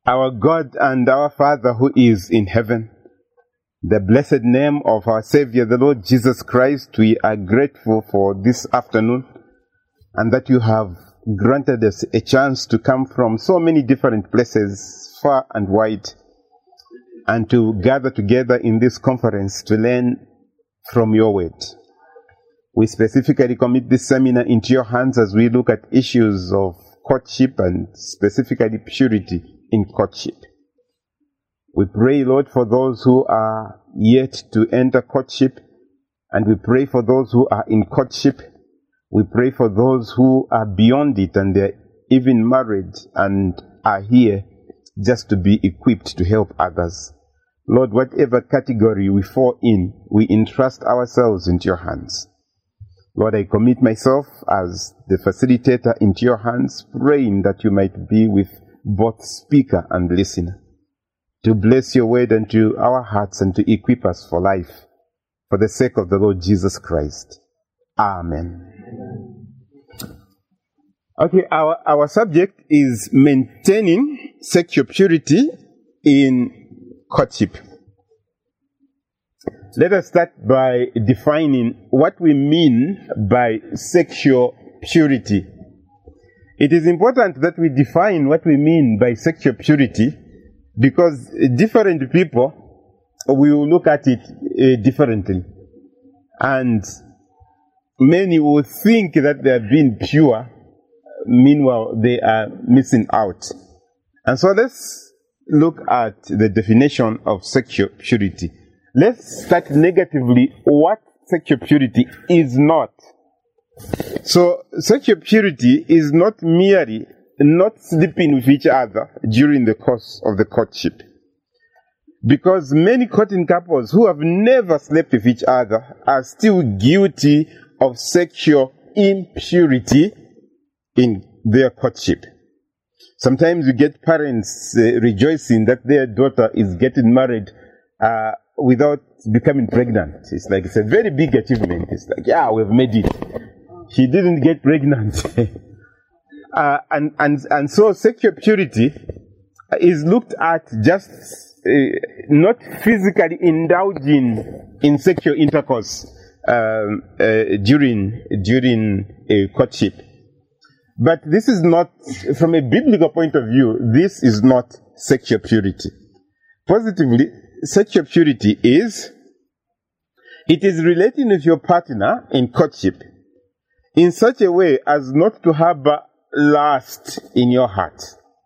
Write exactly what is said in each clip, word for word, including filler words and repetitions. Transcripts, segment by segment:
Our God and our Father who is in heaven, the blessed name of our Savior, the Lord Jesus Christ, we are grateful for this afternoon and that you have granted us a chance to come from so many different places, far and wide, and to gather together in this conference to learn from your word. We specifically commit this seminar into your hands as we look at issues of courtship and specifically purity in courtship. We pray, Lord, for those who are yet to enter courtship, and we pray for those who are in courtship. We pray for those who are beyond it and they're even married and are here just to be equipped to help others. Lord, whatever category we fall in, we entrust ourselves into your hands. Lord, I commit myself as the facilitator into your hands, praying that you might be with both speaker and listener, to bless your word into our hearts and to equip us for life, for the sake of the Lord Jesus Christ. Amen. Okay, our, our subject is maintaining sexual purity in courtship. Let us start by defining what we mean by sexual purity. It is important that we define what we mean by sexual purity because different people will look at it uh, differently. And many will think that they are being pure, meanwhile they are missing out. And so let's look at the definition of sexual purity. Let's start negatively what sexual purity is not. So, sexual purity is not merely not sleeping with each other during the course of the courtship. Because many courting couples who have never slept with each other are still guilty of sexual impurity in their courtship. Sometimes you get parents uh, rejoicing that their daughter is getting married uh, without becoming pregnant. It's like, it's a very big achievement. It's like, yeah, we've made it. She didn't get pregnant. uh, and, and, and so sexual purity is looked at just uh, not physically indulging in sexual intercourse um, uh, during, during a courtship. But this is not, from a biblical point of view, this is not sexual purity. Positively, sexual purity is, it is relating with your partner in courtship in such a way as not to harbor lust in your heart.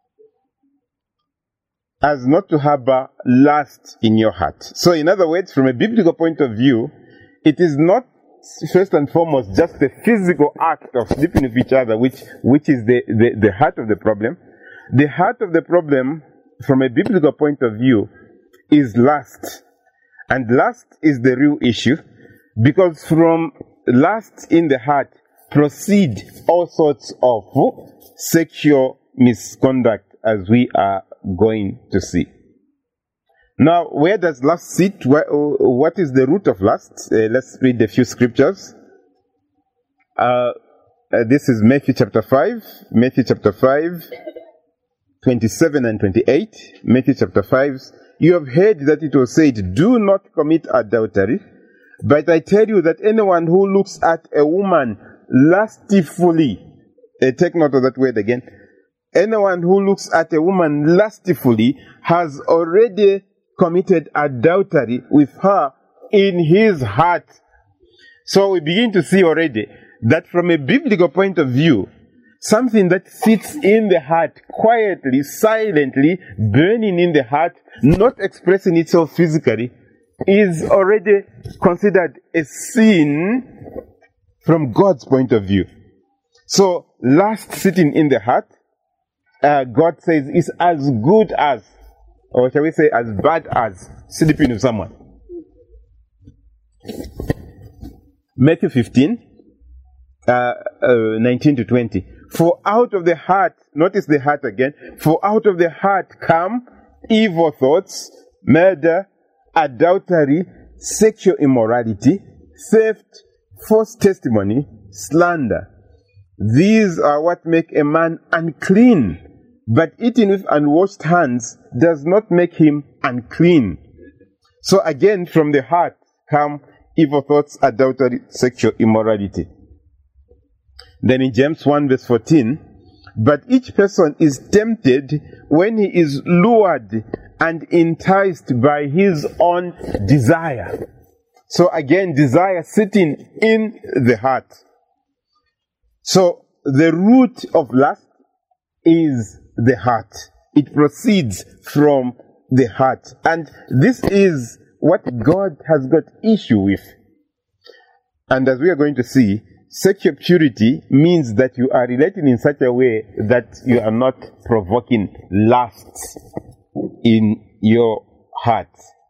As not to harbor lust in your heart. So in other words, from a biblical point of view, it is not first and foremost just the physical act of sleeping with each other, which, which is the, the, the heart of the problem. The heart of the problem, from a biblical point of view, is lust. And lust is the real issue, because from lust in the heart proceed all sorts of sexual misconduct, as we are going to see. Now, where does lust sit? What is the root of lust? Uh, let's read a few scriptures. Uh, uh, this is Matthew chapter five. Matthew chapter five, twenty-seven and twenty-eight. Matthew chapter five. You have heard that it was said, do not commit adultery. But I tell you that anyone who looks at a woman lustfully, uh, take note of that word again. Anyone who looks at a woman lustfully has already committed adultery with her in his heart. So we begin to see already that from a biblical point of view, something that sits in the heart, quietly, silently, burning in the heart, not expressing itself physically, is already considered a sin from God's point of view. So, lust sitting in the heart, uh, God says, is as good as, or shall we say, as bad as sleeping with someone. Matthew fifteen, uh, uh, nineteen to twenty. For out of the heart, notice the heart again, for out of the heart come evil thoughts, murder, adultery, sexual immorality, theft, false testimony, slander. These are what make a man unclean. but eating with unwashed hands does not make him unclean. So again, from the heart come evil thoughts, adultery, sexual immorality. Then in James one verse fourteen, but each person is tempted when he is lured and enticed by his own desire. So again, desire sitting in the heart. So the root of lust is the heart. It proceeds from the heart. And this is what God has got issue with. And as we are going to see, sexual purity means that you are relating in such a way that you are not provoking lust in your heart.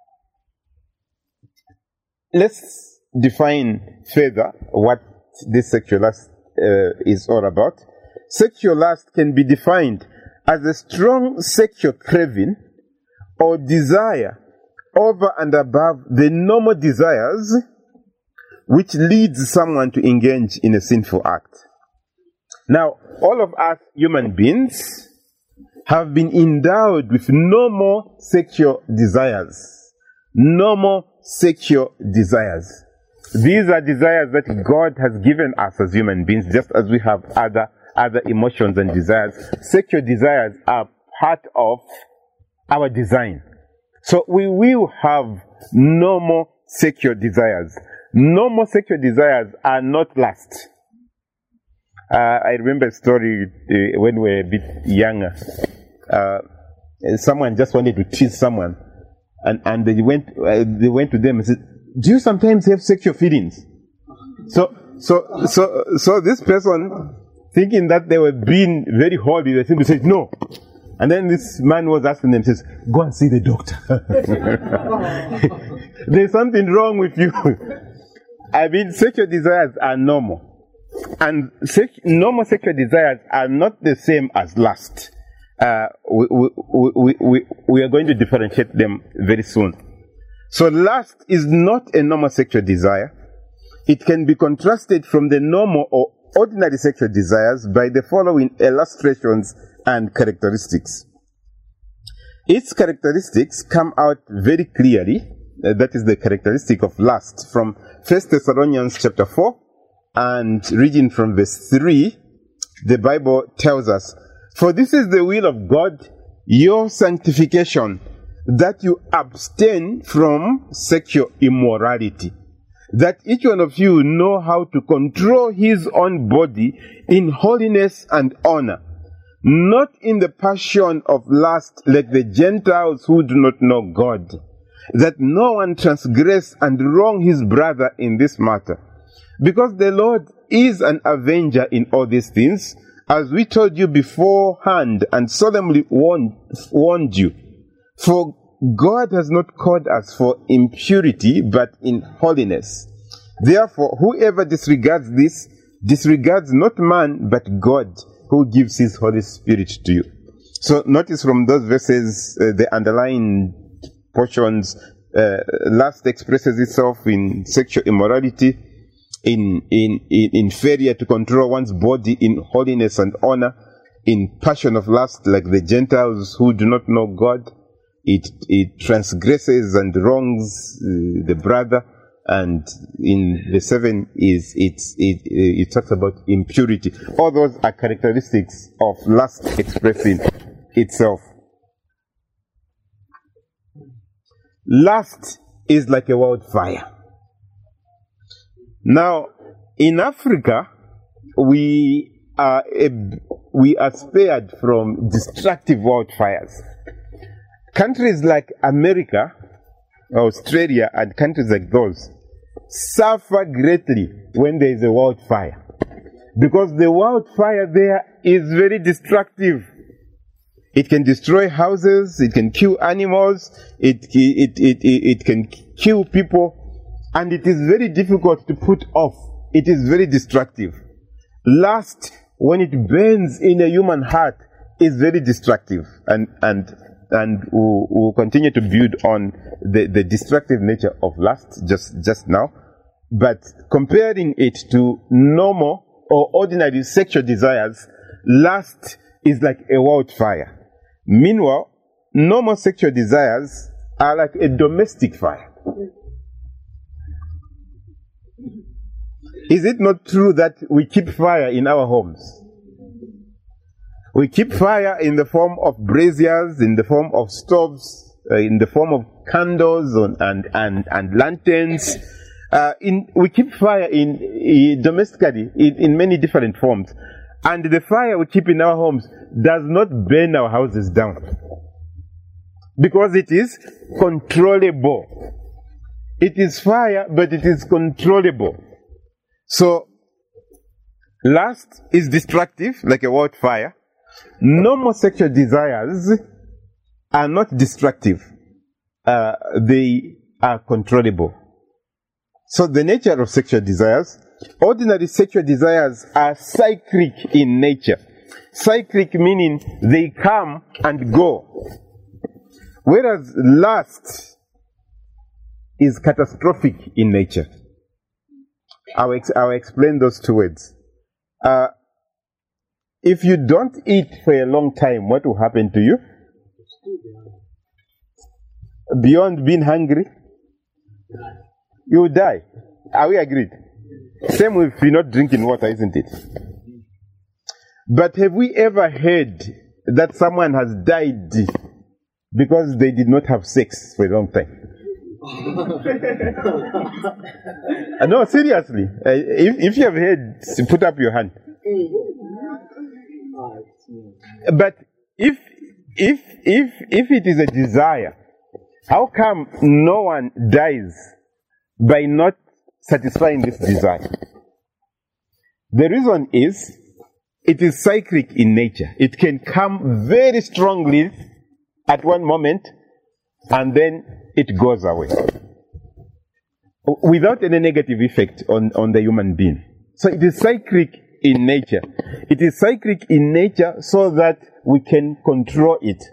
Let's define further what this sexual lust uh, is all about. Sexual lust can be defined as a strong sexual craving or desire over and above the normal desires which leads someone to engage in a sinful act. Now, all of us human beings have been endowed with normal sexual desires. Normal sexual desires. These are desires that God has given us as human beings, just as we have other, other emotions and desires. Sexual desires are part of our design. So we will have normal sexual desires. Normal sexual desires are not lust. Uh, I remember a story uh, when we were a bit younger. Uh, someone just wanted to tease someone, and, and they went uh, they went to them and said, "Do you sometimes have sexual feelings?" So so so so this person, thinking that they were being very holy, they simply said no. And then this man was asking them, says, "Go and see the doctor." There's something wrong with you. I mean, sexual desires are normal. And sex- normal sexual desires are not the same as lust. Uh, we, we, we, we, we are going to differentiate them very soon. So lust is not a normal sexual desire. It can be contrasted from the normal or ordinary sexual desires by the following illustrations and characteristics. Its characteristics come out very clearly. Uh, that is the characteristic of lust from First Thessalonians chapter four, and reading from verse three, the Bible tells us, "For this is the will of God, your sanctification, that you abstain from sexual immorality, that each one of you know how to control his own body in holiness and honor, not in the passion of lust like the Gentiles who do not know God, that no one transgress and wrong his brother in this matter. Because the Lord is an avenger in all these things, as we told you beforehand and solemnly warned, warned you. For God has not called us for impurity, but in holiness. Therefore, whoever disregards this, disregards not man, but God, who gives his Holy Spirit to you." So notice from those verses, uh, the underlying portions, uh, lust expresses itself in sexual immorality, in, in, in, in failure to control one's body in holiness and honor, in passion of lust like the Gentiles who do not know God. It, it transgresses and wrongs uh, the brother. And in the seven is it's, it, it talks about impurity. All those are characteristics of lust expressing itself. Lust is like a wildfire. Now, in Africa, we are a, we are spared from destructive wildfires. Countries like America, Australia, and countries like those suffer greatly when there is a wildfire, because the wildfire there is very destructive. It can destroy houses, it can kill animals, it, it, it, it, it can kill people, and it is very difficult to put off. It is very destructive. Lust, when it burns in a human heart, is very destructive, and and and we'll, we'll continue to build on the, the destructive nature of lust just, just now. But comparing it to normal or ordinary sexual desires, lust is like a wildfire. Meanwhile, normal sexual desires are like a domestic fire. Is it not true that we keep fire in our homes? We keep fire in the form of braziers, in the form of stoves, uh, in the form of candles and, and, and, and lanterns. Uh, in, we keep fire in, in domestically in, in many different forms. And the fire we keep in our homes does not burn our houses down. Because it is controllable. It is fire, but it is controllable. So, lust is destructive, like a wildfire. Normal sexual desires are not destructive. Uh, they are controllable. So the nature of sexual desires, ordinary sexual desires are cyclic in nature. Cyclic meaning they come and go. Whereas lust is catastrophic in nature. I'll, ex I'll explain those two words. Uh, if you don't eat for a long time, what will happen to you? Beyond being hungry, you will die. Are we agreed? Same with you're not drinking water, isn't it? But have we ever heard that someone has died because they did not have sex for a long time? uh, no, seriously. Uh, if, if you have heard, put up your hand. But if if if if it is a desire, how come no one dies by not satisfying this desire? The reason is it is cyclic in nature. It can come very strongly at one moment and then it goes away without any negative effect on, on the human being. So it is cyclic in nature. It is cyclic in nature so that we can control it.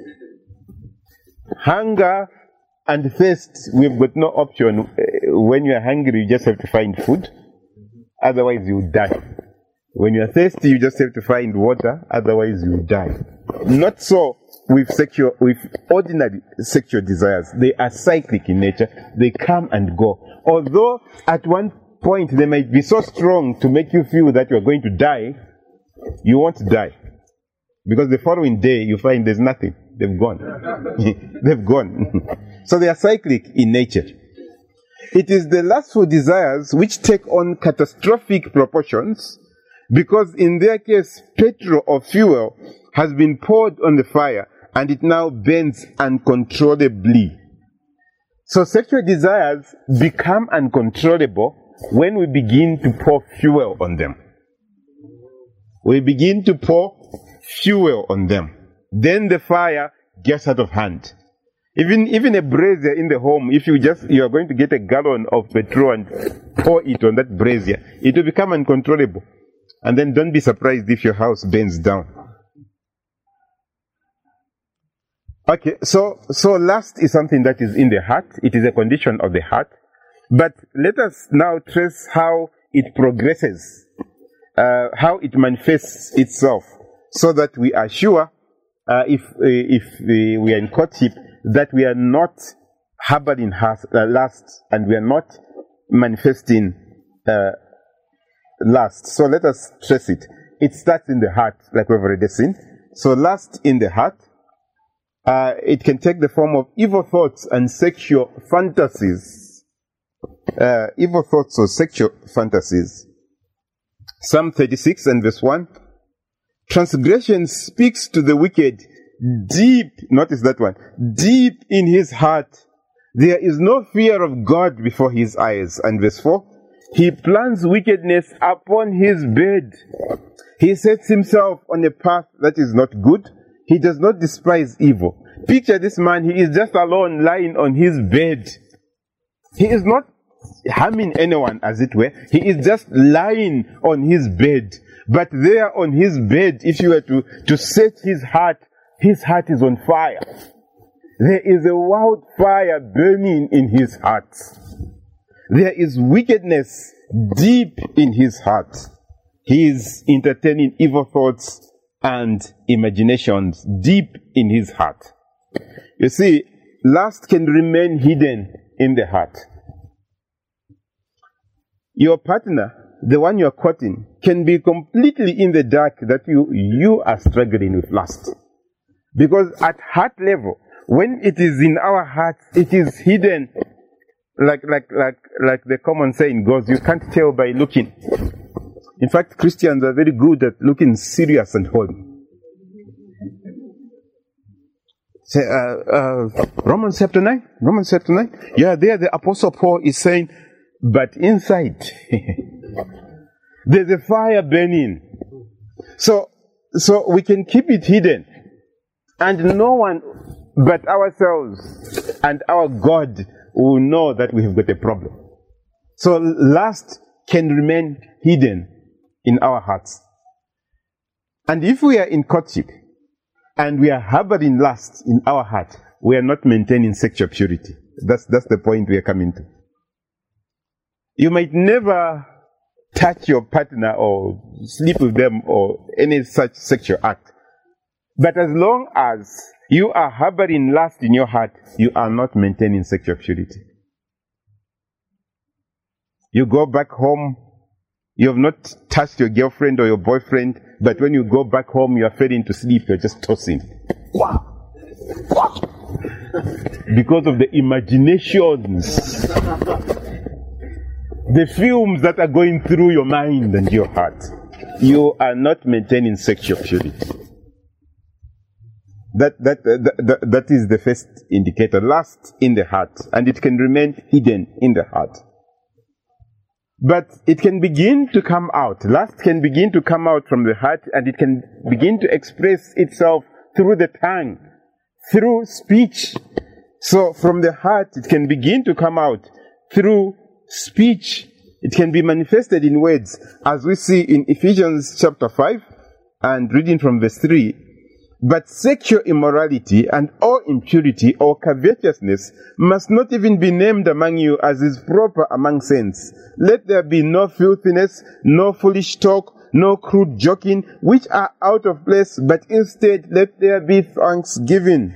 Hunger and thirst, we've got no option. When you are hungry, you just have to find food. Otherwise, you die. When you are thirsty, you just have to find water. Otherwise, you die. Not so with sexual, with ordinary sexual desires. They are cyclic in nature. They come and go. Although at one point they might be so strong to make you feel that you are going to die, you won't die. Because the following day you find there's nothing. They've gone. They've gone. So they are cyclic in nature. It is the lustful desires which take on catastrophic proportions because in their case, petrol or fuel has been poured on the fire and it now burns uncontrollably. So sexual desires become uncontrollable when we begin to pour fuel on them. We begin to pour fuel on them. Then the fire gets out of hand. Even, even a brazier in the home, if you just, you are going to get a gallon of petrol and pour it on that brazier, it will become uncontrollable. And then don't be surprised if your house burns down. Okay, so, so lust is something that is in the heart. It is a condition of the heart. But let us now trace how it progresses, uh, how it manifests itself, so that we are sure, uh, if, uh, if uh, we are in courtship, that we are not harboring lust and we are not manifesting uh, lust. So let us trace it. It starts in the heart, like we've already seen. So lust in the heart, uh, it can take the form of evil thoughts and sexual fantasies. Uh, evil thoughts or sexual fantasies. Psalm thirty-six and verse one. Transgression speaks to the wicked deep, notice that one, deep in his heart. There is no fear of God before his eyes. And verse four, he plans wickedness upon his bed. He sets himself on a path that is not good. He does not despise evil. Picture this man, he is just alone lying on his bed. He is not harming anyone, as it were. He is just lying on his bed. But there on his bed, if you were to, to set his heart, his heart is on fire. There is a wildfire burning in his heart. There is wickedness deep in his heart. He is entertaining evil thoughts and imaginations deep in his heart. You see, lust can remain hidden in the heart. Your partner, the one you're courting, can be completely in the dark that you, you are struggling with lust. Because at heart level, when it is in our hearts, it is hidden. Like, like, like, like the common saying goes, you can't tell by looking. In fact, Christians are very good at looking serious and holy. Say, uh, uh, Romans chapter nine, Romans chapter nine. Yeah, there the Apostle Paul is saying, but inside, there's a fire burning. So, so we can keep it hidden. And no one but ourselves and our God will know that we have got a problem. So lust can remain hidden in our hearts. And if we are in courtship and we are harboring lust in our heart, we are not maintaining sexual purity. That's, that's the point we are coming to. You might never touch your partner or sleep with them or any such sexual act. But as long as you are harboring lust in your heart, you are not maintaining sexual purity. You go back home, you have not touched your girlfriend or your boyfriend, but when you go back home, you are failing to sleep, you're just tossing. Wow! Wow! Because of the imaginations, the films that are going through your mind and your heart, you are not maintaining sexual purity. That, that, that, that, that is the first indicator. Lust in the heart, and it can remain hidden in the heart. But it can begin to come out. Lust can begin to come out from the heart, and it can begin to express itself through the tongue, through speech. So from the heart, it can begin to come out through speech. It can be manifested in words, as we see in Ephesians chapter five, and reading from verse three. But sexual immorality and all impurity or covetousness must not even be named among you as is proper among saints. Let there be no filthiness, no foolish talk, no crude joking, which are out of place, but instead let there be thanksgiving.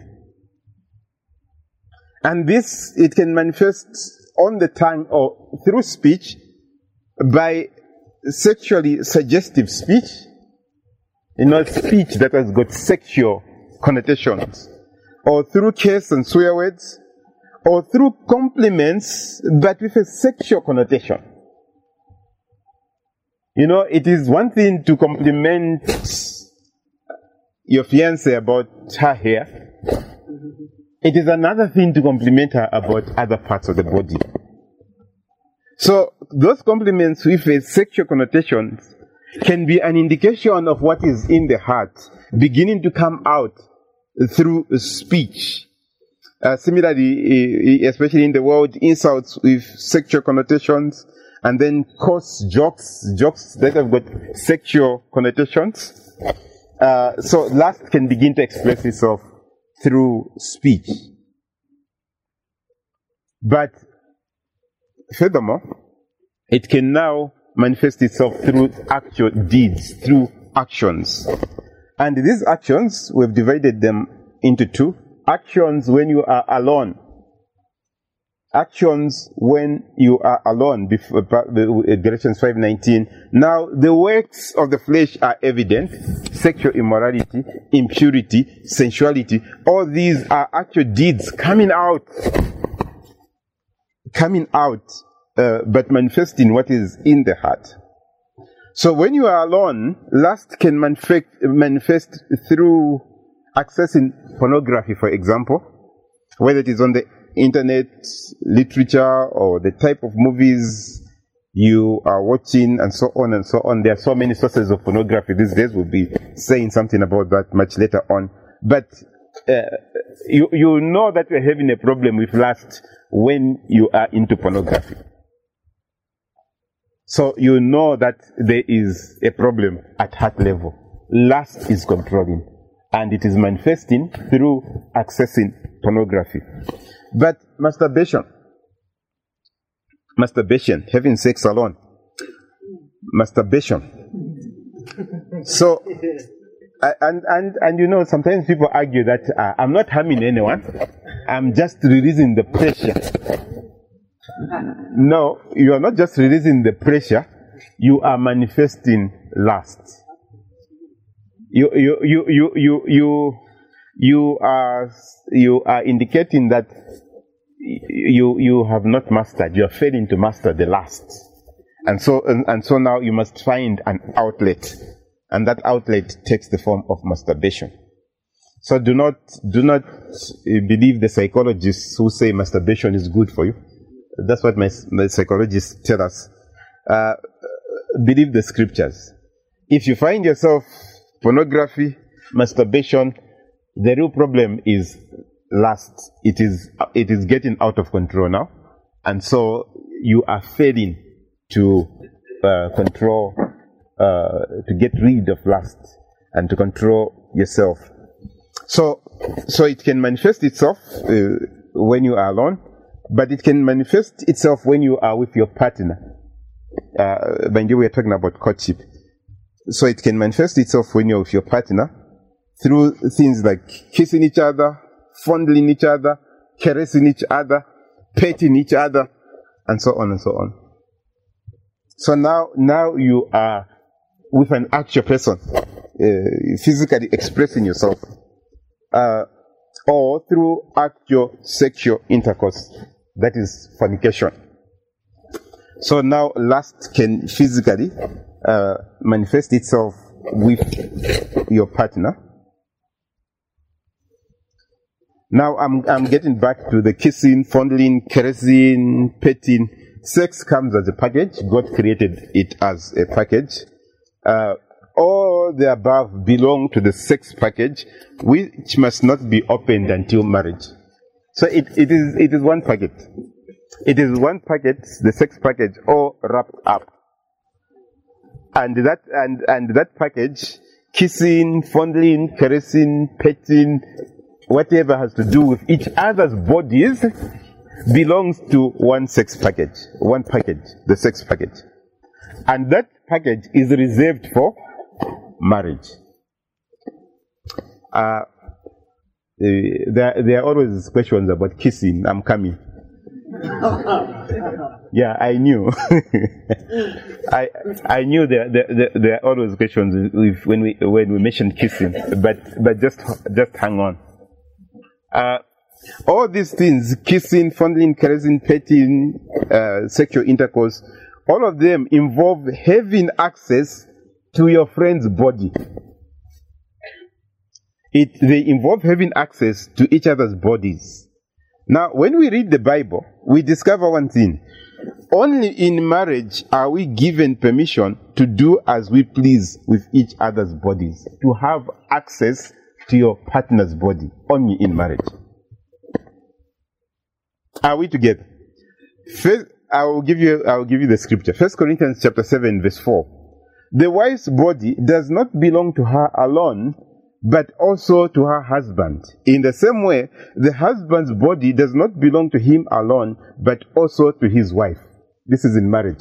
And this, it can manifest on the tongue or through speech by sexually suggestive speech. You know, speech that has got sexual connotations, or through curse and swear words, or through compliments, but with a sexual connotation. You know, it is one thing to compliment your fiancée about her hair. It is another thing to compliment her about other parts of the body. So, those compliments with a sexual connotation can be an indication of what is in the heart, beginning to come out through speech. Uh, similarly, especially in the world, insults with sexual connotations, and then coarse jokes, jokes that have got sexual connotations. Uh, so lust can begin to express itself through speech. But furthermore, it can now manifest itself through actual deeds, through actions. And these actions, we've divided them into two. Actions when you are alone. Actions when you are alone, Galatians five nineteen. Now, the works of the flesh are evident. Sexual immorality, impurity, sensuality. All these are actual deeds coming out. Coming out. Uh, but manifesting what is in the heart. So when you are alone, lust can manifest, manifest through accessing pornography, for example, whether it is on the internet, literature, or the type of movies you are watching, and so on and so on. There are so many sources of pornography these days. We'll be saying something about that much later on. But uh, you, you know that you're having a problem with lust when you are into pornography. So you know that there is a problem at heart level. Lust is controlling, and it is manifesting through accessing pornography. But masturbation, masturbation, having sex alone, masturbation. So, and, and, and you know, sometimes people argue that uh, I'm not harming anyone. I'm just releasing the pressure. No, you are not just releasing the pressure. You are manifesting lust. You, you, you, you, you, you, you are, you are indicating that you, you have not mastered. You are failing to master the lust. And so, and, and so now you must find an outlet. And that outlet takes the form of masturbation. So do not, do not believe the psychologists who say masturbation is good for you. That's what my, my psychologists tell us. Uh, believe the scriptures. If you find yourself pornography, masturbation, the real problem is lust. It is, it is getting out of control now. And so you are failing to uh, control, uh, to get rid of lust and to control yourself. So, so it can manifest itself uh, when you are alone, but it can manifest itself when you are with your partner. Uh, by the way, we're talking about courtship. So it can manifest itself when you're with your partner through things like kissing each other, fondling each other, caressing each other, petting each other, and so on and so on. So now, now you are with an actual person, uh, physically expressing yourself, uh, or through actual sexual intercourse, that is fornication. So now lust can physically uh, manifest itself with your partner. Now I'm, I'm getting back to the kissing, fondling, caressing, petting. Sex comes as a package. God created it as a package. Uh, all the above belong to the sex package, which must not be opened until marriage. So it, it is it is one packet. It is one packet, the sex package, all wrapped up. And that and, and that package, kissing, fondling, caressing, petting, whatever has to do with each other's bodies, belongs to one sex package, one package, the sex package. And that package is reserved for marriage. Uh, there, there are always questions about kissing. I'm coming. Yeah, I knew. I I knew there, there, there are always questions with, when we when we mention kissing, but but just just hang on. Uh, all these things, kissing, fondling, caressing, petting, uh, sexual intercourse, all of them involve having access to your friend's body. It, they involve having access to each other's bodies. Now, when we read the Bible, we discover one thing. Only in marriage are we given permission to do as we please with each other's bodies, to have access to your partner's body, only in marriage. Are we together? First, I will give you, I will give you the scripture. First Corinthians chapter seven, verse four. The wife's body does not belong to her alone, but also to her husband. In the same way, the husband's body does not belong to him alone, but also to his wife. This is in marriage.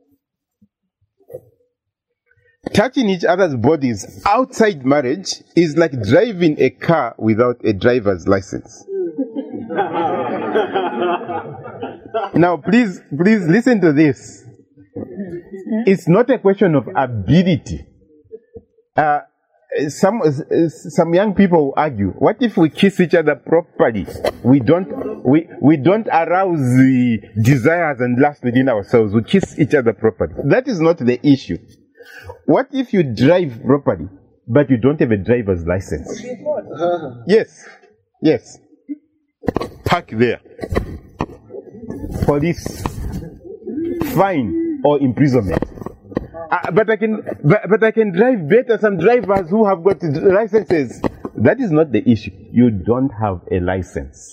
Touching each other's bodies outside marriage is like driving a car without a driver's license. Now, please, please listen to this. It's not a question of ability. Uh, some some young people argue, what if we kiss each other properly? We don't we we don't arouse the desires and lust within ourselves. We kiss each other properly. That is not the issue. What if you drive properly, but you don't have a driver's license? Yes, yes. Park there. Police, fine or imprisonment. Uh, but I can, but, but I can drive better. Some drivers who have got licenses. That is not the issue. You don't have a license.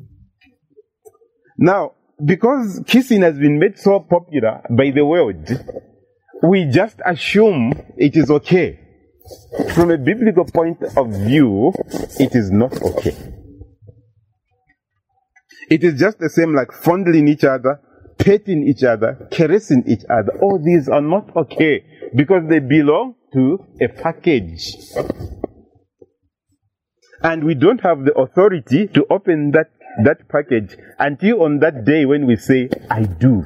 Now, because kissing has been made so popular by the world, we just assume it is okay. From a biblical point of view, it is not okay. It is just the same like fondling each other, petting each other, caressing each other. All these are not okay because they belong to a package. And we don't have the authority to open that, that package until on that day when we say, I do.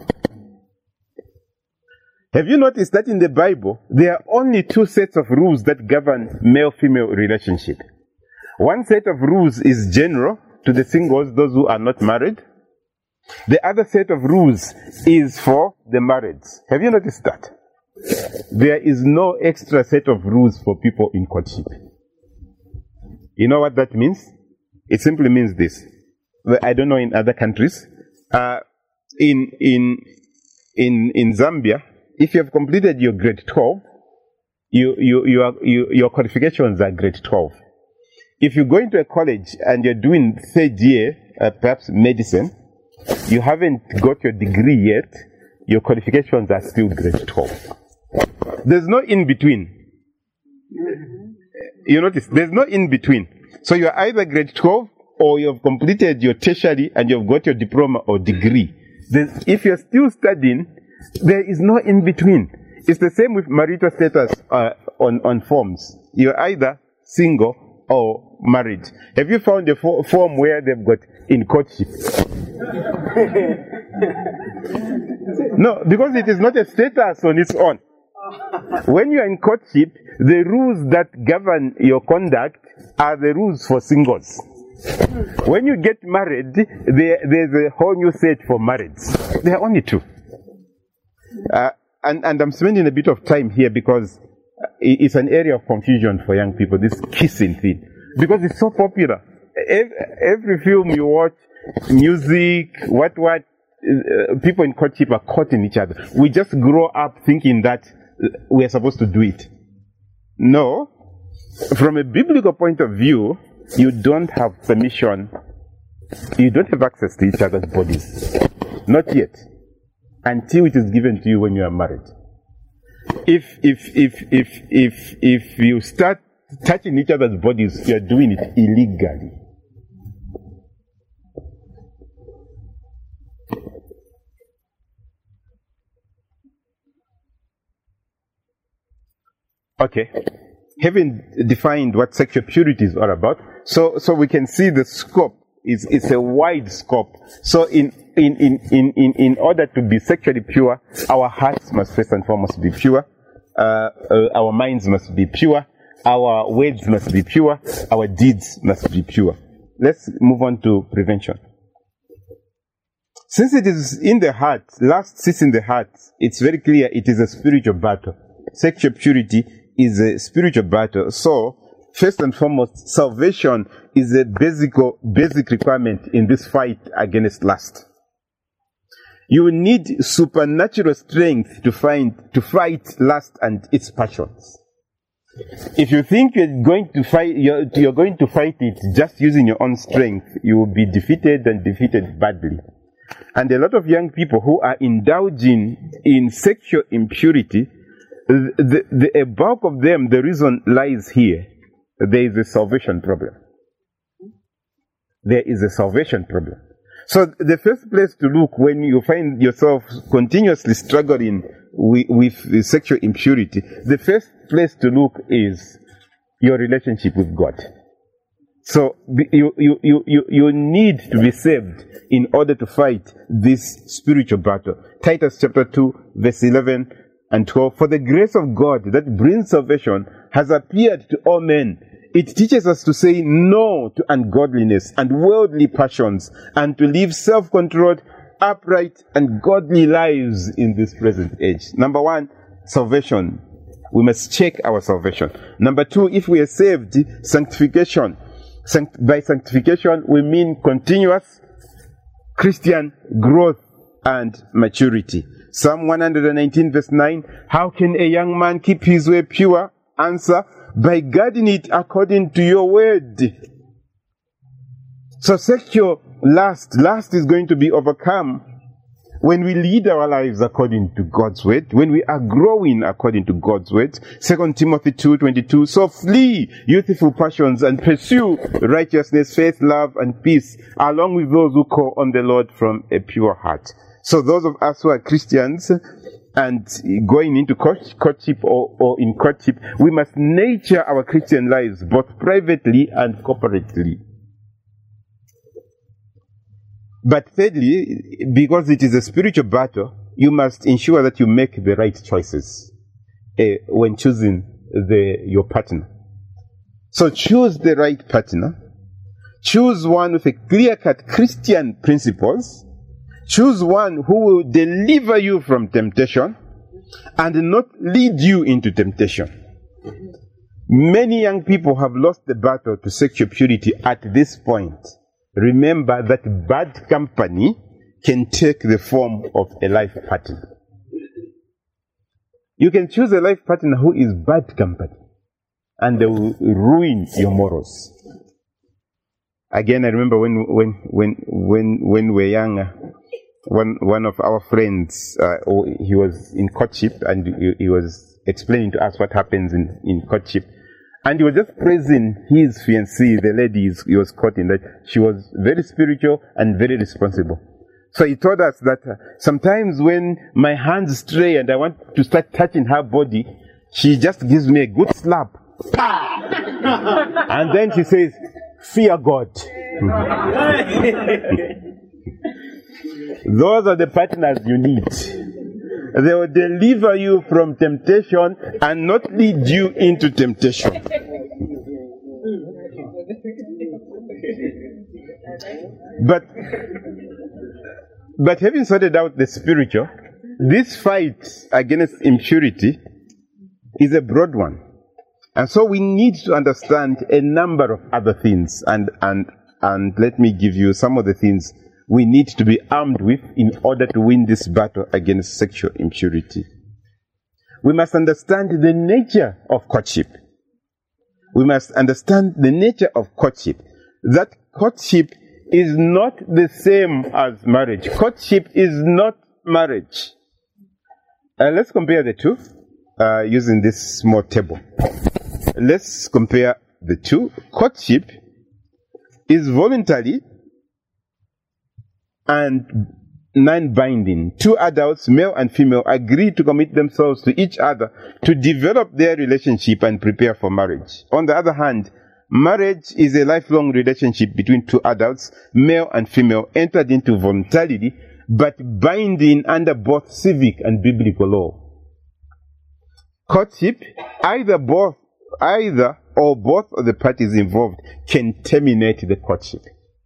Have you noticed that in the Bible, there are only two sets of rules that govern male-female relationship? One set of rules is general to the singles, those who are not married. The other set of rules is for the married. Have you noticed that? There is no extra set of rules for people in courtship. You know what that means? It simply means this. Well, I don't know in other countries. Uh, in, in, in, in Zambia, if you have completed your grade twelve, you, you, you are, you, your qualifications are grade twelve. If you go into a college and you're doing third year, uh, perhaps medicine, you haven't got your degree yet, your qualifications are still grade twelve. There's no in between. You notice, there's no in between. So you're either grade twelve or you've completed your tertiary and you've got your diploma or degree. Then if you're still studying, there is no in between. It's the same with marital status uh, on, on forms. You're either single or married. Have you found a fo form where they've got in courtship? No, because it is not a status on its own. When you are in courtship, the rules that govern your conduct are the rules for singles. When you get married, there, there's a whole new set for marrieds. There are only two. Uh, and, and I'm spending a bit of time here because it's an area of confusion for young people, this kissing thing. Because it's so popular. Every, every film you watch, music, what, what, uh, people in courtship are caught in each other. We just grow up thinking that we're supposed to do it. No. From a biblical point of view, you don't have permission. You don't have access to each other's bodies. Not yet. Until it is given to you when you are married. If, if, if, if, if, if you start touching each other's bodies, you are doing it illegally. Okay. Having defined what sexual purity is all about, so, so we can see the scope is, it's a wide scope. So in, in, in, in, in, in order to be sexually pure, our hearts must first and foremost be pure, uh, uh, our minds must be pure, our words must be pure, our deeds must be pure. Let's move on to prevention. Since it is in the heart, lust sits in the heart, it's very clear it is a spiritual battle. Sexual purity is a spiritual battle. So, first and foremost, salvation is a basic, basic requirement in this fight against lust. You need supernatural strength to find, to fight lust and its passions. If you think you're going to fight, you're, you're going to fight it just using your own strength, you will be defeated and defeated badly. And a lot of young people who are indulging in sexual impurity, the, the, the bulk of them, the reason lies here. There is a salvation problem. There is a salvation problem. So the first place to look when you find yourself continuously struggling with, with sexual impurity, the first place to look is your relationship with God. So you, you, you, you, you need to be saved in order to fight this spiritual battle. Titus chapter two, verse eleven and twelve. For the grace of God that brings salvation has appeared to all men. It teaches us to say no to ungodliness and worldly passions and to live self-controlled, upright, and godly lives in this present age. Number one, salvation. We must check our salvation. Number two, if we are saved, sanctification. Sanct- by sanctification, we mean continuous Christian growth and maturity. Psalm one nineteen verse nine, how can a young man keep his way pure? Answer, by guarding it according to your word. So sexual lust, lust is going to be overcome when we lead our lives according to God's word, when we are growing according to God's word. Second Timothy two twenty-two, so flee youthful passions and pursue righteousness, faith, love, and peace, along with those who call on the Lord from a pure heart. So those of us who are Christians, and going into courtship or, or in courtship, we must nurture our Christian lives both privately and corporately. But thirdly, because it is a spiritual battle, you must ensure that you make the right choices uh, when choosing the, your partner. So choose the right partner. Choose one with a clear-cut Christian principles. Choose one who will deliver you from temptation and not lead you into temptation. Many young people have lost the battle to sexual purity at this point. Remember that bad company can take the form of a life partner. You can choose a life partner who is bad company, and they will ruin your morals. Again, I remember when when when when when we were younger, one one of our friends, uh, he was in courtship, and he, he was explaining to us what happens in, in courtship. And he was just praising his fiancée, the lady he was courting, that she was very spiritual and very responsible. So he told us that uh, sometimes when my hands stray and I want to start touching her body, she just gives me a good slap. And then she says, "Fear God." Those are the partners you need. They will deliver you from temptation and not lead you into temptation. But, but having sorted out the spiritual, this fight against impurity is a broad one. And so we need to understand a number of other things. And, and, and let me give you some of the things we need to be armed with in order to win this battle against sexual impurity. We must understand the nature of courtship. We must understand the nature of courtship. That courtship is not the same as marriage. Courtship is not marriage. Uh, let's compare the two uh, using this small table. Let's compare the two. Courtship is voluntary and non-binding. Two adults, male and female, agree to commit themselves to each other to develop their relationship and prepare for marriage. On the other hand, marriage is a lifelong relationship between two adults, male and female, entered into voluntarily, but binding under both civic and biblical law. Courtship, either both, either or both of the parties involved can terminate the courtship.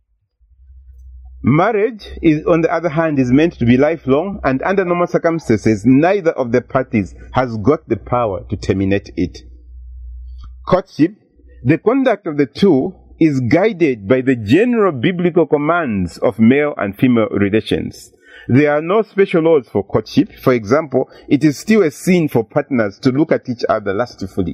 Marriage, is, on the other hand, is meant to be lifelong, and under normal circumstances, neither of the parties has got the power to terminate it. Courtship, the conduct of the two is guided by the general biblical commands of male and female relations. There are no special laws for courtship. For example, it is still a sin for partners to look at each other lustfully.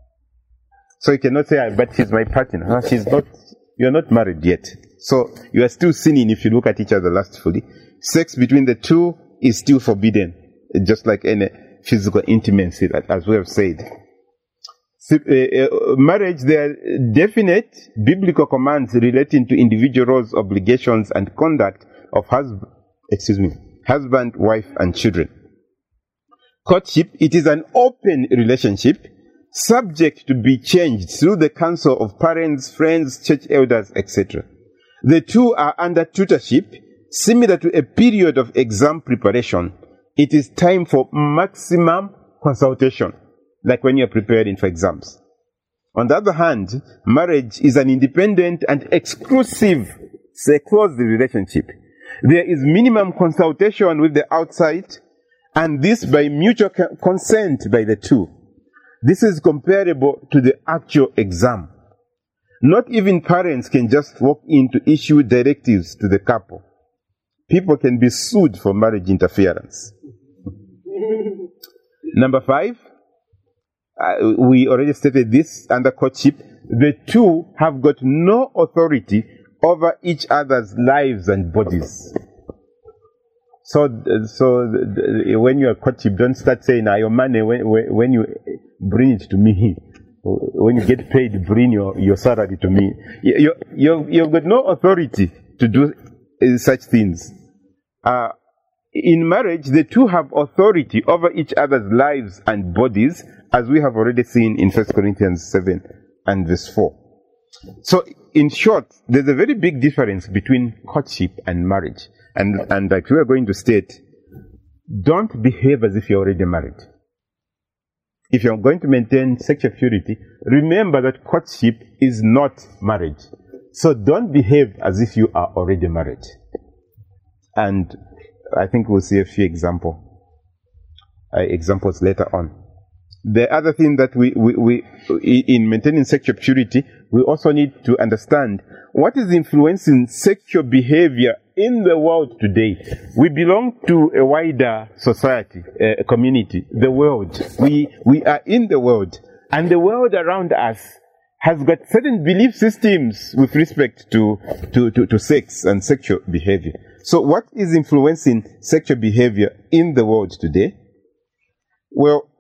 So you cannot say, but she's my partner. No, she's not. You're not married yet. So you are still sinning if you look at each other lustfully. Sex between the two is still forbidden, just like any physical intimacy, as we have said. So, uh, uh, marriage, there are definite biblical commands relating to individual roles, obligations, and conduct of husband, excuse me, husband, wife, and children. Courtship, it is an open relationship, subject to be changed through the counsel of parents, friends, church elders, et cetera. The two are under tutorship, similar to a period of exam preparation. It is time for maximum consultation, like when you're preparing for exams. On the other hand, marriage is an independent and exclusive, say, closed relationship. There is minimum consultation with the outside, and this by mutual consent by the two. This is comparable to the actual exam. Not even parents can just walk in to issue directives to the couple. People can be sued for marriage interference. Number five, uh, we already stated this under courtship. The two have got no authority over each other's lives and bodies. So, so when you are courtship, don't start saying, "Ah, your money, when, when you bring it to me, when you get paid, bring your, your salary to me." You, you, you've got no authority to do such things. Uh, in marriage, the two have authority over each other's lives and bodies, as we have already seen in First Corinthians seven and verse four. So, in short, there's a very big difference between courtship and marriage. And, and like we are going to state, don't behave as if you're already married. If you're going to maintain sexual purity, remember that courtship is not marriage. So don't behave as if you are already married. And I think we'll see a few example, uh, examples later on. The other thing that we, we, we, in maintaining sexual purity, we also need to understand what is influencing sexual behavior in the world today. We belong to a wider society, a community, the world. We, we are in the world, and the world around us has got certain belief systems with respect to, to, to, to sex and sexual behavior. So what is influencing sexual behavior in the world today? Well,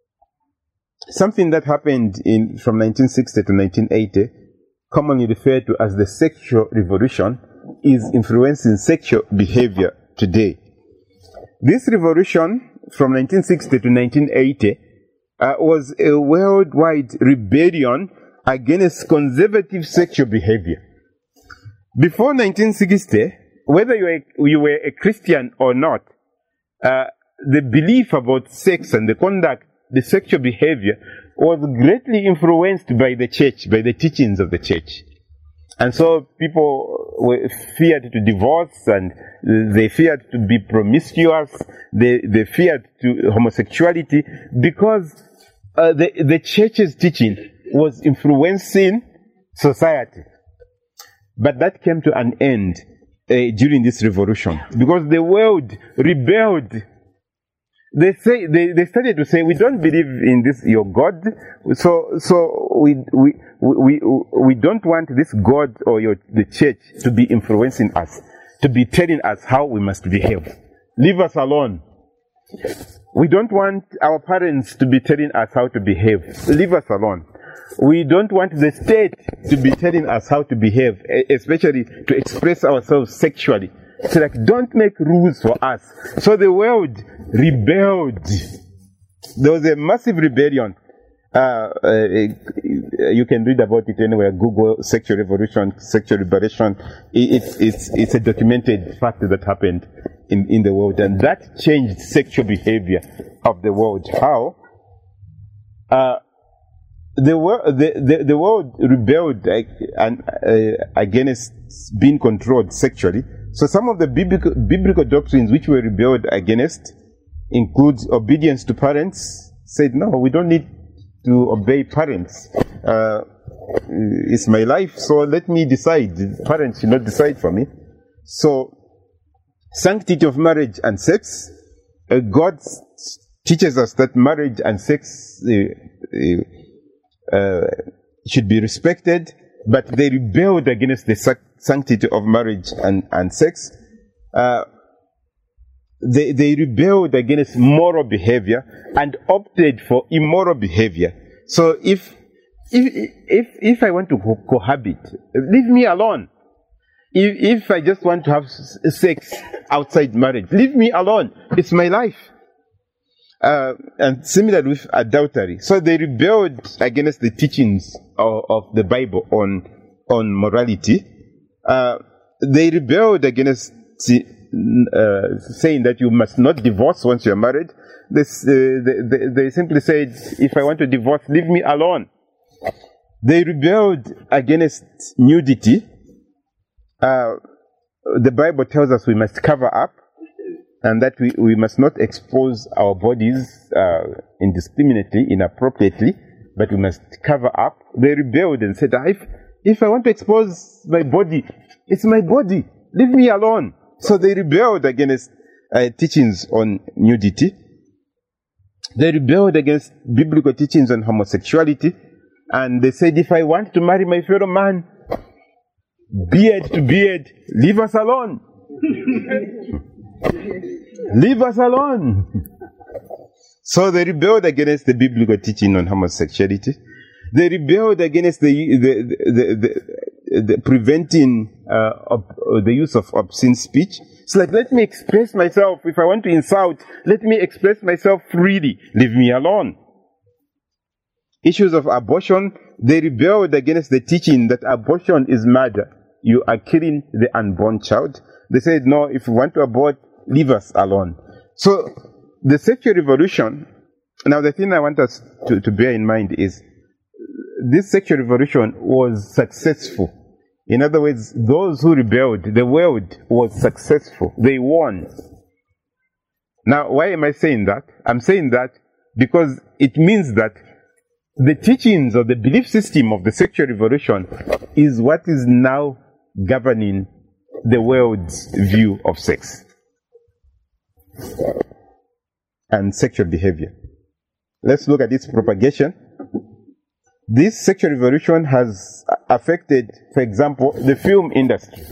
something that happened in from nineteen sixty to nineteen eighty, commonly referred to as the sexual revolution, is influencing sexual behavior today. This revolution from nineteen sixty to nineteen eighty uh, was a worldwide rebellion against conservative sexual behavior. Before nineteen sixty, whether you were, you were a Christian or not, uh, the belief about sex and the conduct, the sexual behavior, was greatly influenced by the church, by the teachings of the church. And so people were feared to divorce, and they feared to be promiscuous, they, they feared to homosexuality, because uh, the, the church's teaching was influencing society. But that came to an end uh, during this revolution, because the world rebelled. They say they, they started to say, we don't believe in this your God, so so we we we we don't want this God or your the church to be influencing us, to be telling us how we must behave. Leave us alone. We don't want our parents to be telling us how to behave. Leave us alone. We don't want the state to be telling us how to behave, especially to express ourselves sexually. So like, don't make rules for us. So the world rebelled. There was a massive rebellion. Uh, uh, you can read about it anywhere. Google sexual revolution, sexual liberation. It, it's, it's, it's a documented fact that happened in, in the world. And that changed sexual behavior of the world. How? Uh, the, world, the, the, the world rebelled uh, and, uh, against being controlled sexually. So some of the biblical, biblical doctrines which were rebelled against include obedience to parents. Said, no, we don't need to obey parents. Uh, it's my life, so let me decide. Parents should not decide for me. So, sanctity of marriage and sex. Uh, God teaches us that marriage and sex uh, uh, should be respected, but they rebelled against the sac sanctity of marriage and, and sex. Uh, they, they rebelled against moral behavior and opted for immoral behavior. So if, if, if, if I want to co cohabit, leave me alone. If, if I just want to have sex outside marriage, leave me alone. It's my life. Uh, and similar with adultery. So they rebelled against the teachings of, of the Bible on, on morality. Uh, they rebelled against uh, saying that you must not divorce once you're married. This, uh, they, they, they simply said, if I want to divorce, leave me alone. They rebelled against nudity. Uh, the Bible tells us we must cover up, and that we, we must not expose our bodies uh, indiscriminately, inappropriately, but we must cover up. They rebelled and said, if, if I want to expose my body, it's my body. Leave me alone. So they rebelled against uh, teachings on nudity. They rebelled against biblical teachings on homosexuality. And they said, if I want to marry my fellow man, beard to beard, leave us alone. Leave us alone. So they rebelled against the biblical teaching on homosexuality. They rebelled against the the the, the, the preventing uh, ob- the use of obscene speech. It's like, let me express myself. If I want to insult, let me express myself freely. Leave me alone. Issues of abortion, they rebelled against the teaching that abortion is murder. You are killing the unborn child. They said, no, if you want to abort, leave us alone. So the sexual revolution, now the thing I want us to, to bear in mind is this sexual revolution was successful. In other words, those who rebelled, the world was successful. They won. Now, why am I saying that? I'm saying that because it means that the teachings or the belief system of the sexual revolution is what is now governing the world's view of sex and sexual behavior. Let's look at its propagation. This sexual revolution has affected, for example, the film industry.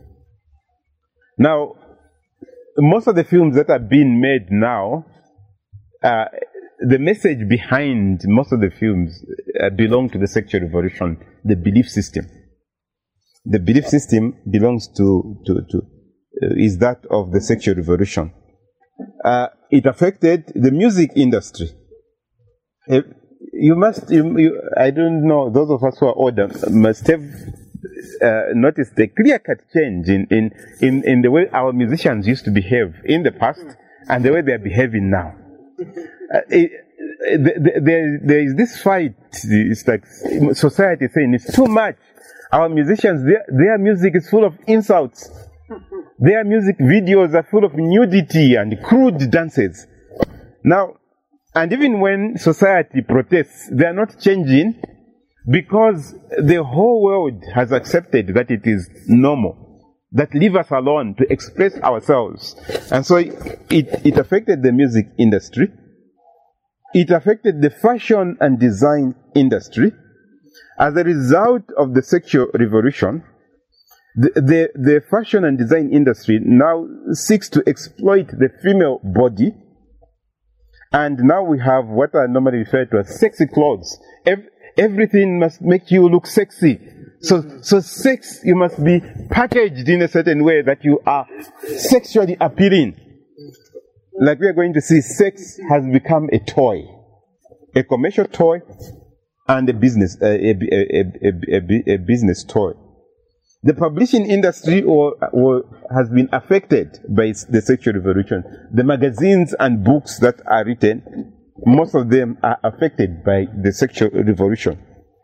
Now, most of the films that are being made now, uh, the message behind most of the films uh, belong to the sexual revolution, the belief system. The belief system belongs to, to, to uh, is that of the sexual revolution. Uh, it affected the music industry. Uh, you must, you, you, I don't know, those of us who are older must have uh, noticed the clear-cut change in, in, in, in the way our musicians used to behave in the past and the way they are behaving now. Uh, it, it, there, there is this fight. It's like society saying it's too much. Our musicians, their, their music is full of insults. Their music videos are full of nudity and crude dances. Now, and even when society protests, they are not changing because the whole world has accepted that it is normal, that leave us alone to express ourselves. And so it, it affected the music industry. It affected the fashion and design industry. As a result of the sexual revolution, the, the, the fashion and design industry now seeks to exploit the female body. And now we have what I normally refer to as sexy clothes. Every, everything must make you look sexy. So, so sex, you must be packaged in a certain way that you are sexually appealing. Like we are going to see, sex has become a toy, a commercial toy, and a business, a, a, a, a, a, a business toy. The publishing industry or, or has been affected by the sexual revolution. The magazines and books that are written, most of them are affected by the sexual revolution.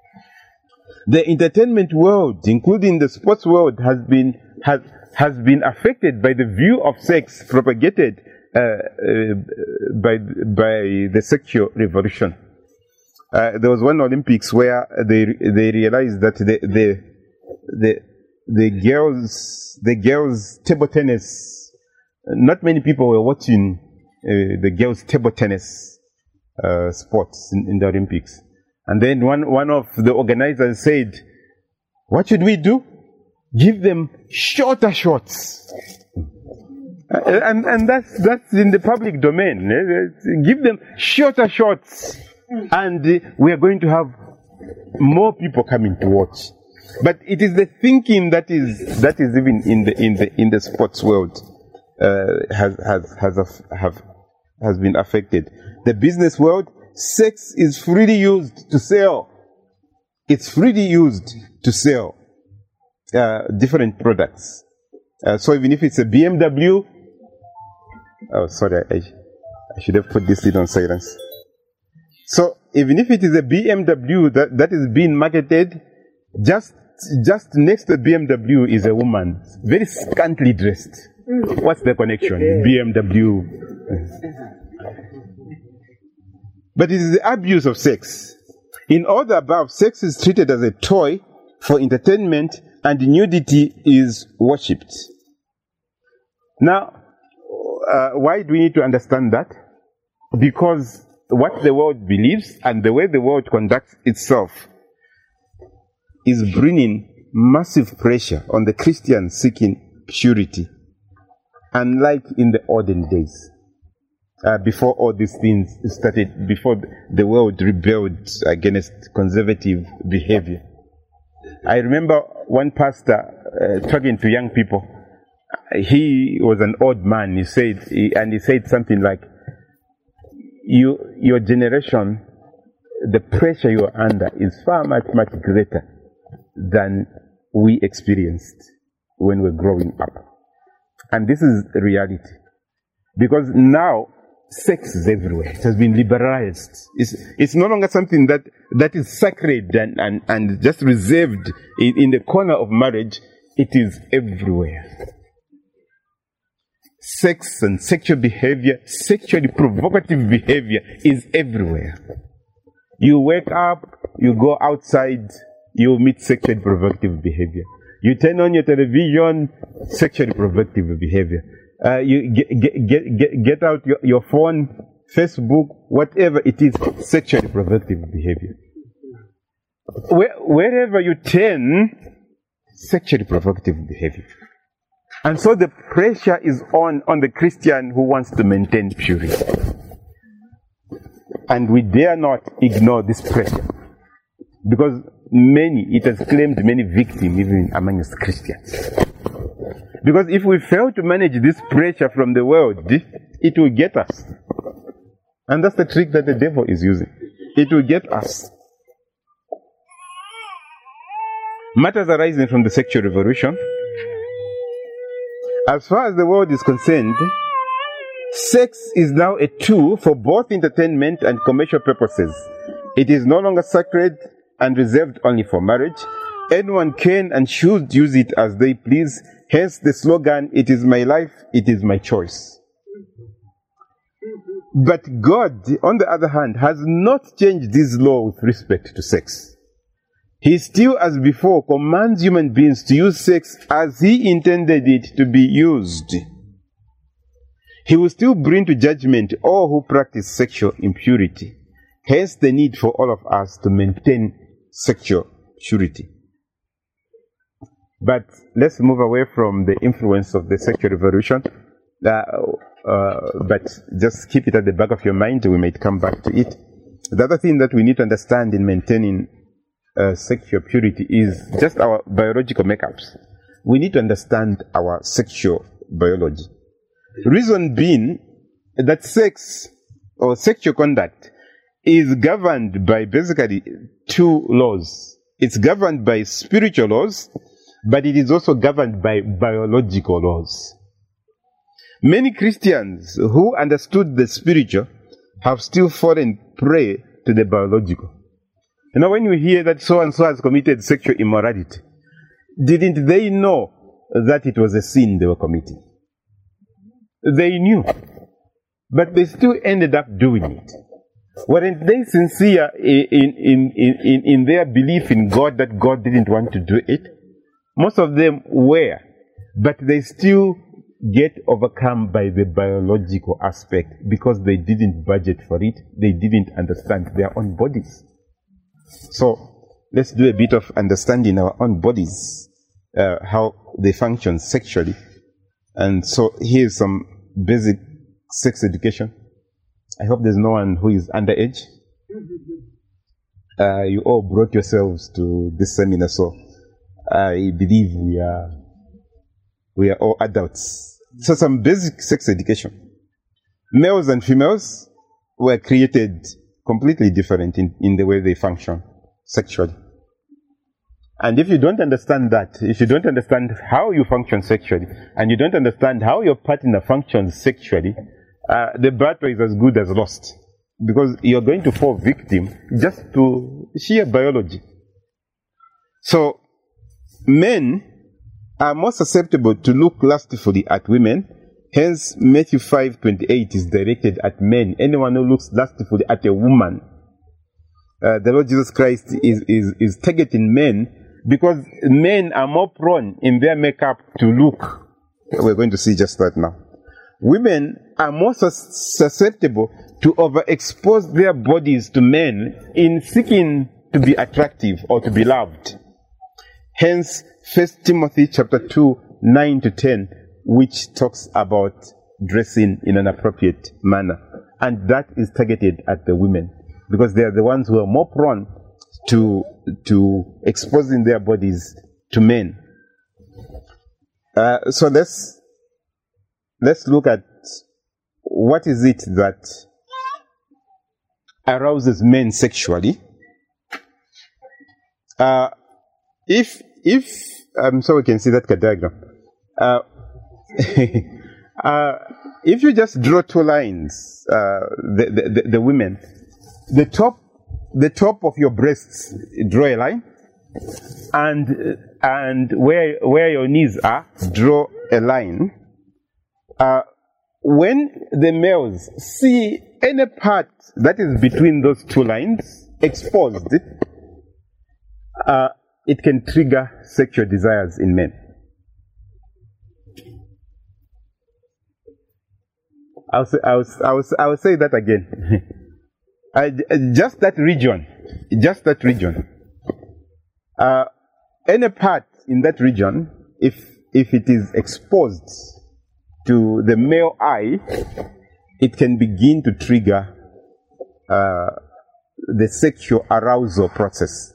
The entertainment world, including the sports world, has been has has been affected by the view of sex propagated uh, uh, by by the sexual revolution. Uh, there was one Olympics where they they realized that the the the the girls the girls table tennis, not many people were watching uh, the girls table tennis uh, sports in, in the Olympics. And then one one of the organizers said, "What should we do? Give them shorter shorts." Uh, and and that's that's in the public domain. Uh, give them shorter shorts. And uh, we are going to have more people coming to watch. But it is the thinking that is that is even in the in the in the sports world uh, has has has have has been affected. The business world, sex is freely used to sell. It's freely used to sell uh, different products. Uh, so even if it's a B M W, oh sorry, I, I should have put this in on silence. So even if it is a B M W that, that is being marketed, just just next to B M W is a woman, very scantily dressed. What's the connection? B M W. But it is the abuse of sex. In all the above, sex is treated as a toy for entertainment and nudity is worshipped. Now, uh, why do we need to understand that? Because what the world believes and the way the world conducts itself is bringing massive pressure on the Christians seeking purity, unlike in the olden days, uh, before all these things started, before the world rebelled against conservative behavior. I remember one pastor uh, talking to young people. He was an old man, he said, he, and he said something like, you, your generation, the pressure you are under is far much, much greater than we experienced when we were growing up. And this is the reality. Because now, sex is everywhere. It has been liberalized. It's, it's no longer something that, that is sacred and, and, and just reserved in, in the corner of marriage. It is everywhere. Sex and sexual behavior, sexually provocative behavior is everywhere. You wake up, you go outside, you meet sexually provocative behavior. You turn on your television, sexually provocative behavior. Uh, you get, get, get, get, get out your, your phone, Facebook, whatever it is, sexually provocative behavior. Where, wherever you turn, sexually provocative behavior. And so the pressure is on, on the Christian who wants to maintain purity. And we dare not ignore this pressure. Because many, it has claimed many victims even amongst Christians. Because if we fail to manage this pressure from the world, it will get us. And that's the trick that the devil is using. It will get us. Matters arising from the sexual revolution. As far as the world is concerned, sex is now a tool for both entertainment and commercial purposes. It is no longer sacred and reserved only for marriage. Anyone can and should use it as they please. Hence the slogan, "It is my life, it is my choice." But God, on the other hand, has not changed this law with respect to sex. He still, as before, commands human beings to use sex as He intended it to be used. He will still bring to judgment all who practice sexual impurity. Hence the need for all of us to maintain sexual purity. But let's move away from the influence of the sexual revolution. Uh, uh, but just keep it at the back of your mind. We might come back to it. The other thing that we need to understand in maintaining uh, sexual purity is just our biological makeups. We need to understand our sexual biology. Reason being that sex or sexual conduct is governed by basically two laws. It's governed by spiritual laws, but it is also governed by biological laws. Many Christians who understood the spiritual have still fallen prey to the biological. You know, when you hear that so-and-so has committed sexual immorality, didn't they know that it was a sin they were committing? They knew, but they still ended up doing it. Weren't they sincere in, in, in, in, in their belief in God that God didn't want to do it? Most of them were, but they still get overcome by the biological aspect because they didn't budget for it. They didn't understand their own bodies. So let's do a bit of understanding our own bodies, uh, how they function sexually. And so here's some basic sex education. I hope there's no one who is underage. Uh, you all brought yourselves to this seminar, so I believe we are we are all adults. So some basic sex education. Males and females were created completely different in, in the way they function sexually. And if you don't understand that, if you don't understand how you function sexually, and you don't understand how your partner functions sexually, uh, the battle is as good as lost. Because you're going to fall victim just to sheer biology. So, men are more susceptible to look lustfully at women. Hence, Matthew five twenty-eight is directed at men. Anyone who looks lustfully at a woman. Uh, the Lord Jesus Christ is, is, is targeting men because men are more prone in their makeup to look. We're going to see just that now. Women are more sus- susceptible to overexpose their bodies to men in seeking to be attractive or to be loved. Hence, First Timothy chapter two, nine to ten, which talks about dressing in an appropriate manner. And that is targeted at the women, because they are the ones who are more prone to, to exposing their bodies to men. Uh, so let's, let's look at what is it that arouses men sexually. Uh, if, if, um, so we can see that diagram. Uh, uh, if you just draw two lines, uh, the, the, the women, the top, the top of your breasts, draw a line, and, and where, where your knees are, draw a line. Uh, when the males see any part that is between those two lines exposed, uh, it can trigger sexual desires in men. I'll say, I'll, I'll, I'll say that again. I, just that region, just that region. Uh, any part in that region, if if it is exposed to the male eye, it can begin to trigger uh, the sexual arousal process.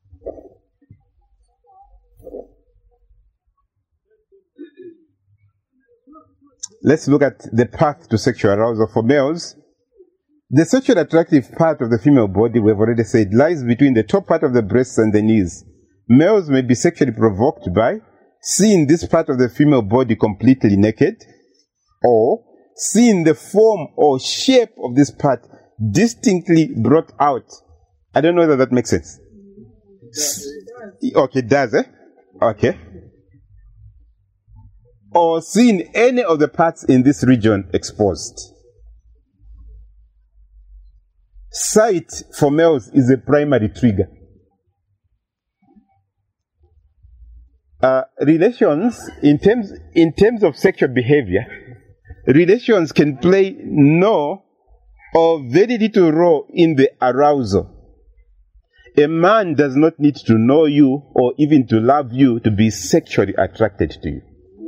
Let's look at the path to sexual arousal for males. The sexually attractive part of the female body, we've already said, lies between the top part of the breasts and the knees. Males may be sexually provoked by seeing this part of the female body completely naked, or seeing the form or shape of this part distinctly brought out. I don't know whether that makes sense. Okay, it does, eh? Okay. Or seeing any of the parts in this region exposed. Sight for males is a primary trigger. Uh, relations, in terms, in terms of sexual behavior, relations can play no or very little role in the arousal. A man does not need to know you or even to love you to be sexually attracted to you.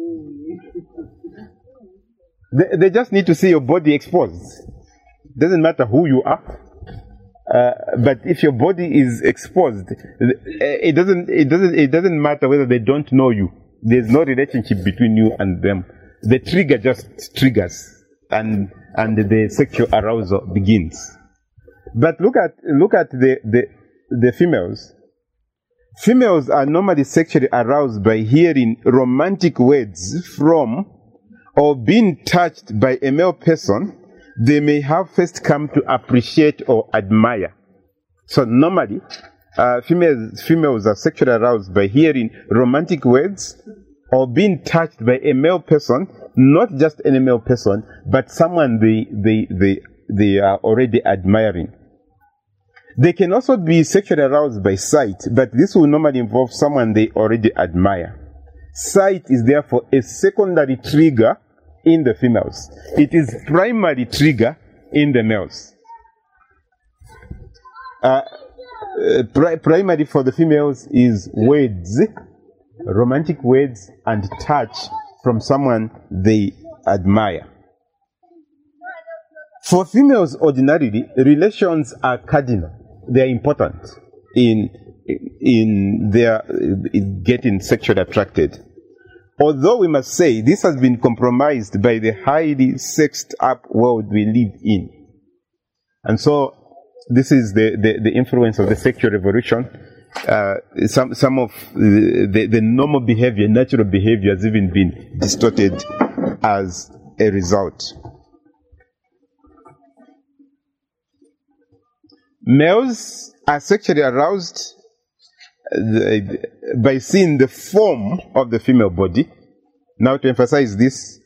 They, they just need to see your body exposed. Doesn't matter who you are. Uh, but if your body is exposed, it doesn't, it doesn't, it doesn't matter whether they don't know you. There's no relationship between you and them. The trigger just triggers, and and the sexual arousal begins. But look at look at the the the females. Females are normally sexually aroused by hearing romantic words from or being touched by a male person they may have first come to appreciate or admire. So normally, uh, females, females are sexually aroused by hearing romantic words or being touched by a male person, not just any male person, but someone they, they, they, they are already admiring. They can also be sexually aroused by sight, but this will normally involve someone they already admire. Sight is therefore a secondary trigger in the females. It is primary trigger in the males. Uh, uh, pri primary for the females is words, romantic words, and touch from someone they admire. For females, ordinarily, relations are cardinal. They are important in, in their in getting sexually attracted. Although we must say this has been compromised by the highly sexed up world we live in. And so this is the, the, the influence of the sexual revolution. Uh, some, some of the, the, the normal behavior, natural behavior has even been distorted as a result. Males are sexually aroused The, by seeing the form of the female body. Now, to emphasize this,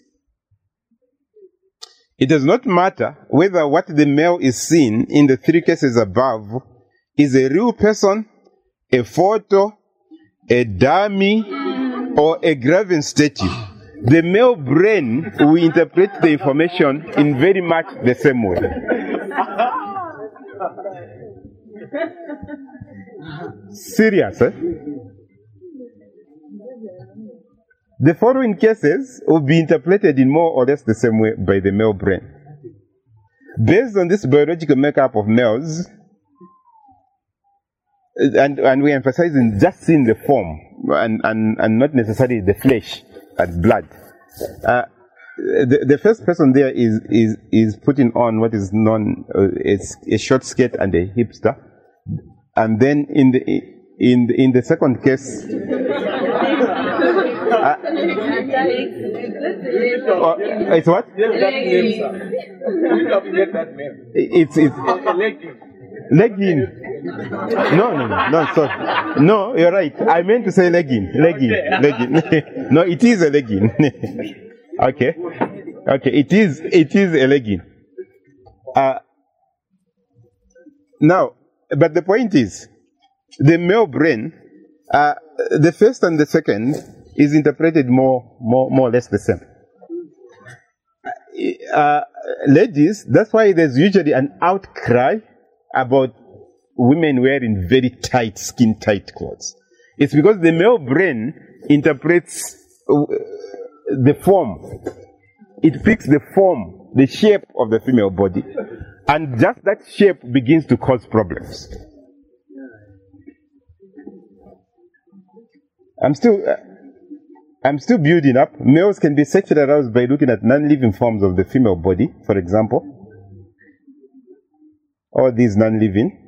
it does not matter whether what the male is seeing in the three cases above is a real person, a photo, a dummy, or a graven statue. The male brain will interpret the information in very much the same way. Serious, eh? The following cases will be interpreted in more or less the same way by the male brain. Based on this biological makeup of males, and, and we're emphasizing just seeing the form and, and, and not necessarily the flesh and blood. Uh, the, the first person there is, is, is putting on what is known as uh, a short skirt and a hipster. And then in the, in the, in the second case, uh, oh, it's what? It's, it's legging. No, no, no, no, sorry. No, you're right. I meant to say legging. Legging. Legging. No, it is a legging. Okay. Okay, it is, it is a legging. Uh, now, but the point is, the male brain, uh, the first and the second is interpreted more, more, more or less the same. Uh, ladies, that's why there's usually an outcry about women wearing very tight, skin-tight clothes. It's because the male brain interprets uh, the form. It picks the form, the shape of the female body, and just that shape begins to cause problems. I'm still, uh, I'm still building up. Males can be sexually aroused by looking at non-living forms of the female body, for example. All these non-living.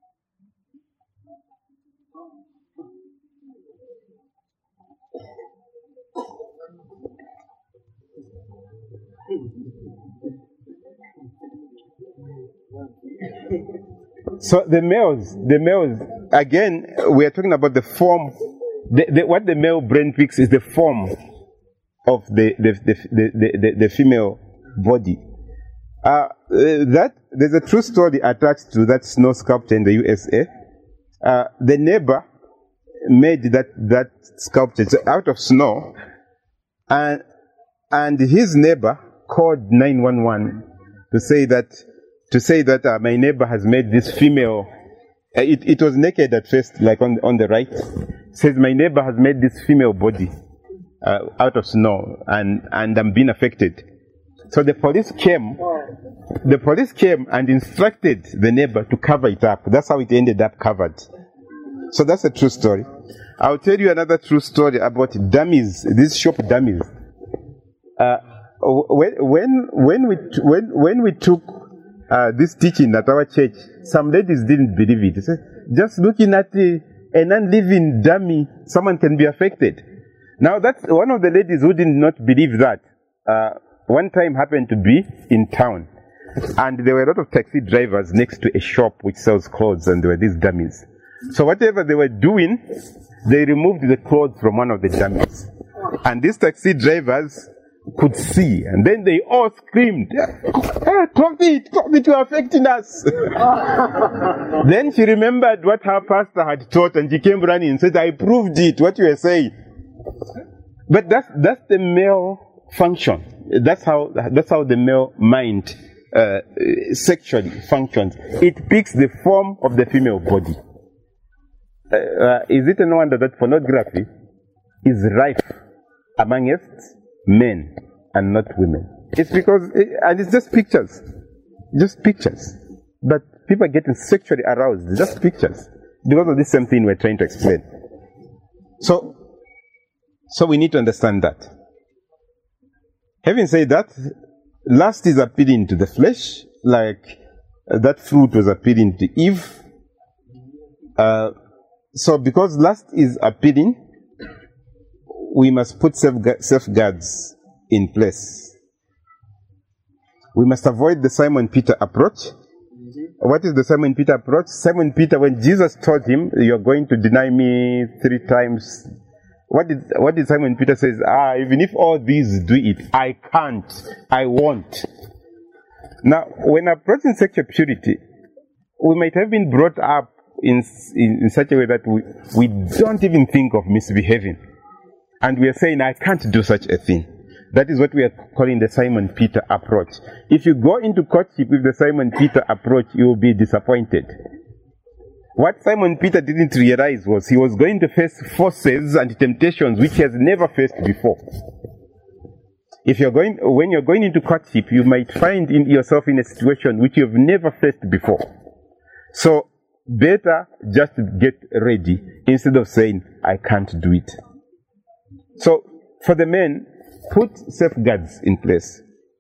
So the males, the males, again, we are talking about the form. The, the, what the male brain picks is the form of the the the the, the, the female body. Uh, that there's a true story attached to that snow sculpture in the U S A. Uh, the neighbor made that that sculpture out of snow, and and his neighbor called nine one one to say that to say that uh, my neighbor has made this female. Uh, it it was naked at first, like on on the right. Says my neighbor has made this female body uh, out of snow, and and I'm being affected. So the police came. The police came and instructed the neighbor to cover it up. That's how it ended up covered. So that's a true story. I'll tell you another true story about dummies. These shop dummies. Uh, when when when we when when we took uh, this teaching at our church, some ladies didn't believe it. They said, just looking at the a non-living dummy, someone can be affected. Now, that's one of the ladies who did not believe that. Uh, one time happened to be in town, and there were a lot of taxi drivers next to a shop which sells clothes, and there were these dummies. So whatever they were doing, they removed the clothes from one of the dummies. And these taxi drivers could see, and then they all screamed, "Hey, close it, close it, you're affecting us." Then she remembered what her pastor had taught, and she came running and said, "I proved it, what you were saying." But that's, that's the male function. That's how, that's how the male mind uh, sexually functions. It picks the form of the female body. Uh, uh, is it no wonder that pornography is rife amongst men and not women? It's because, it, and it's just pictures, just pictures. But people are getting sexually aroused, just pictures, because of this same thing we're trying to explain. So, so we need to understand that. Having said that, lust is appealing to the flesh, like uh, that fruit was appealing to Eve. Uh, so because lust is appealing, we must put safeguards in place. We must avoid the Simon Peter approach. Mm-hmm. What is the Simon Peter approach? Simon Peter, when Jesus told him, "You're going to deny me three times," what did, what did Simon Peter say? Ah, even if all these do it, I can't, I won't. Now, when approaching sexual purity, we might have been brought up in, in, in such a way that we, we don't even think of misbehaving. And we are saying, I can't do such a thing. That is what we are calling the Simon Peter approach. If you go into courtship with the Simon Peter approach, you will be disappointed. What Simon Peter didn't realize was he was going to face forces and temptations which he has never faced before. If you're going, when you're going into courtship, you might find in yourself in a situation which you've never faced before. So, better just get ready instead of saying, I can't do it. So, for the men, put safeguards in place.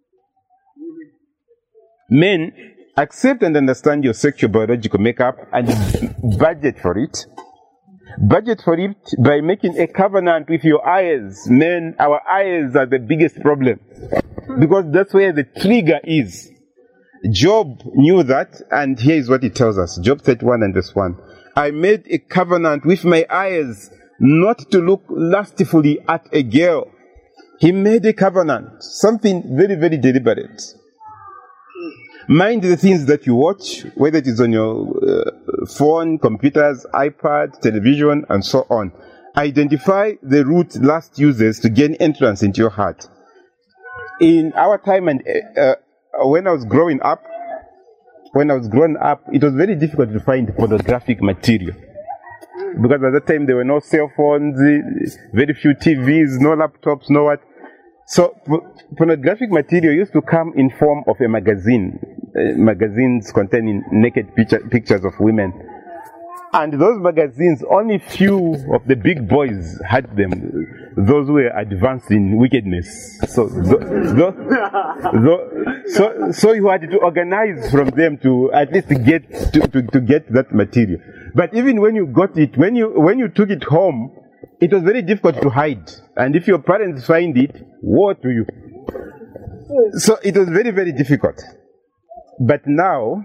Men, accept and understand your sexual biological makeup and budget for it. Budget for it by making a covenant with your eyes. Men, our eyes are the biggest problem because that's where the trigger is. Job knew that, and here is what he tells us. Job thirty-one and verse one. I made a covenant with my eyes not to look lustfully at a girl. He made a covenant, something very, very deliberate. Mind the things that you watch, whether it is on your uh, phone, computers, iPad, television, and so on. Identify the route lust uses to gain entrance into your heart. In our time and uh, when I was growing up, when I was growing up, it was very difficult to find pornographic material. Because at that time there were no cell phones, very few T Vs, no laptops, no what. So pornographic material used to come in form of a magazine, uh, magazines containing naked picture, pictures of women. And those magazines, only few of the big boys had them, those who were advanced in wickedness. So, th th th so, so you had to organize from them to at least get to, to, to get that material. But even when you got it, when you when you took it home, it was very difficult to hide. And if your parents find it, woe to you. So it was very, very difficult. But now,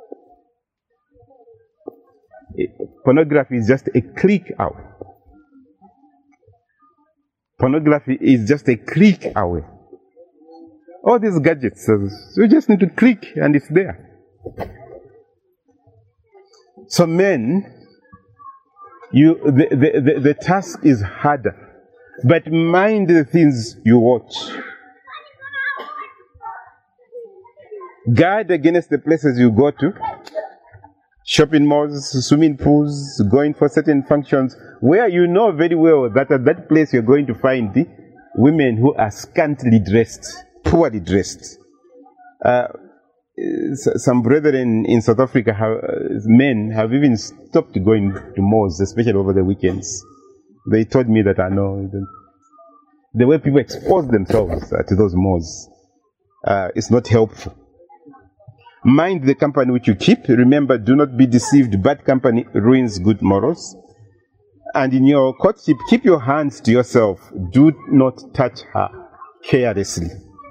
pornography is just a click away. Pornography is just a click away. All these gadgets, you just need to click and it's there. So men, you the, the, the, the task is harder. But mind the things you watch. Guard against the places you go to. Shopping malls, swimming pools, going for certain functions, where you know very well that at that place you're going to find the women who are scantily dressed, poorly dressed. Uh, some brethren in South Africa, have, uh, men, have even stopped going to malls, especially over the weekends. They told me that I know the way people expose themselves uh, to those malls uh, is not helpful. Mind the company which you keep. Remember, do not be deceived. Bad company ruins good morals. And in your courtship, keep your hands to yourself. Do not touch her carelessly.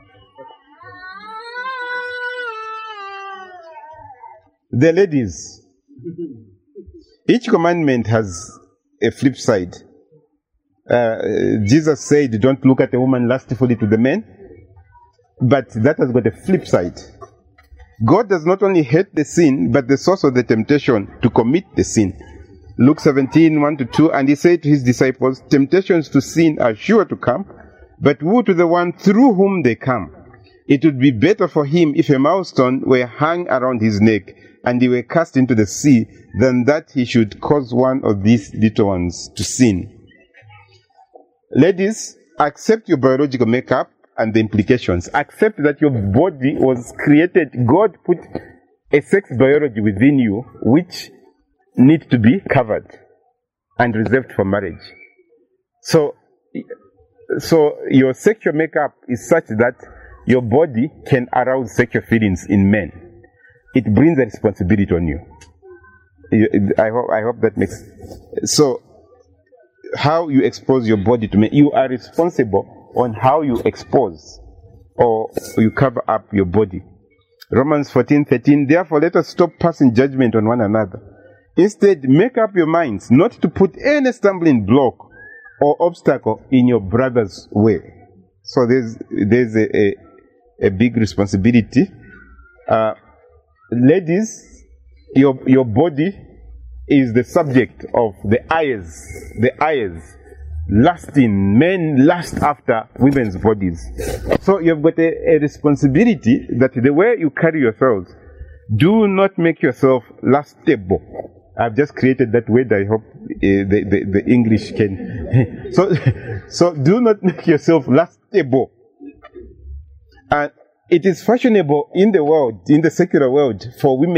The ladies, each commandment has a flip side. Uh, Jesus said, don't look at a woman lustfully to the men, but that has got a flip side. God does not only hate the sin, but the source of the temptation to commit the sin. Luke seventeen, one to two, and he said to his disciples, temptations to sin are sure to come, but woe to the one through whom they come. It would be better for him if a millstone were hung around his neck, and he were cast into the sea, than that he should cause one of these little ones to sin. Ladies, accept your biological makeup and the implications. Accept that your body was created. God put a sex biology within you which needs to be covered and reserved for marriage. So, so your sexual makeup is such that your body can arouse sexual feelings in men. It brings a responsibility on you. I hope, I hope that makes sense. So, how you expose your body to men, you are responsible on how you expose or you cover up your body. Romans fourteen thirteen, therefore let us stop passing judgment on one another. Instead, make up your minds not to put any stumbling block or obstacle in your brother's way. So there's, there's a, a, a big responsibility. Uh, ladies, your, your body is the subject of the eyes, the eyes. Lusting, men lust after women's bodies. So you've got a, a responsibility that the way you carry yourselves, do not make yourself lustable. I've just created that word. I hope uh, the, the, the English can. so, so do not make yourself lustable. And it is fashionable in the world, in the secular world, for women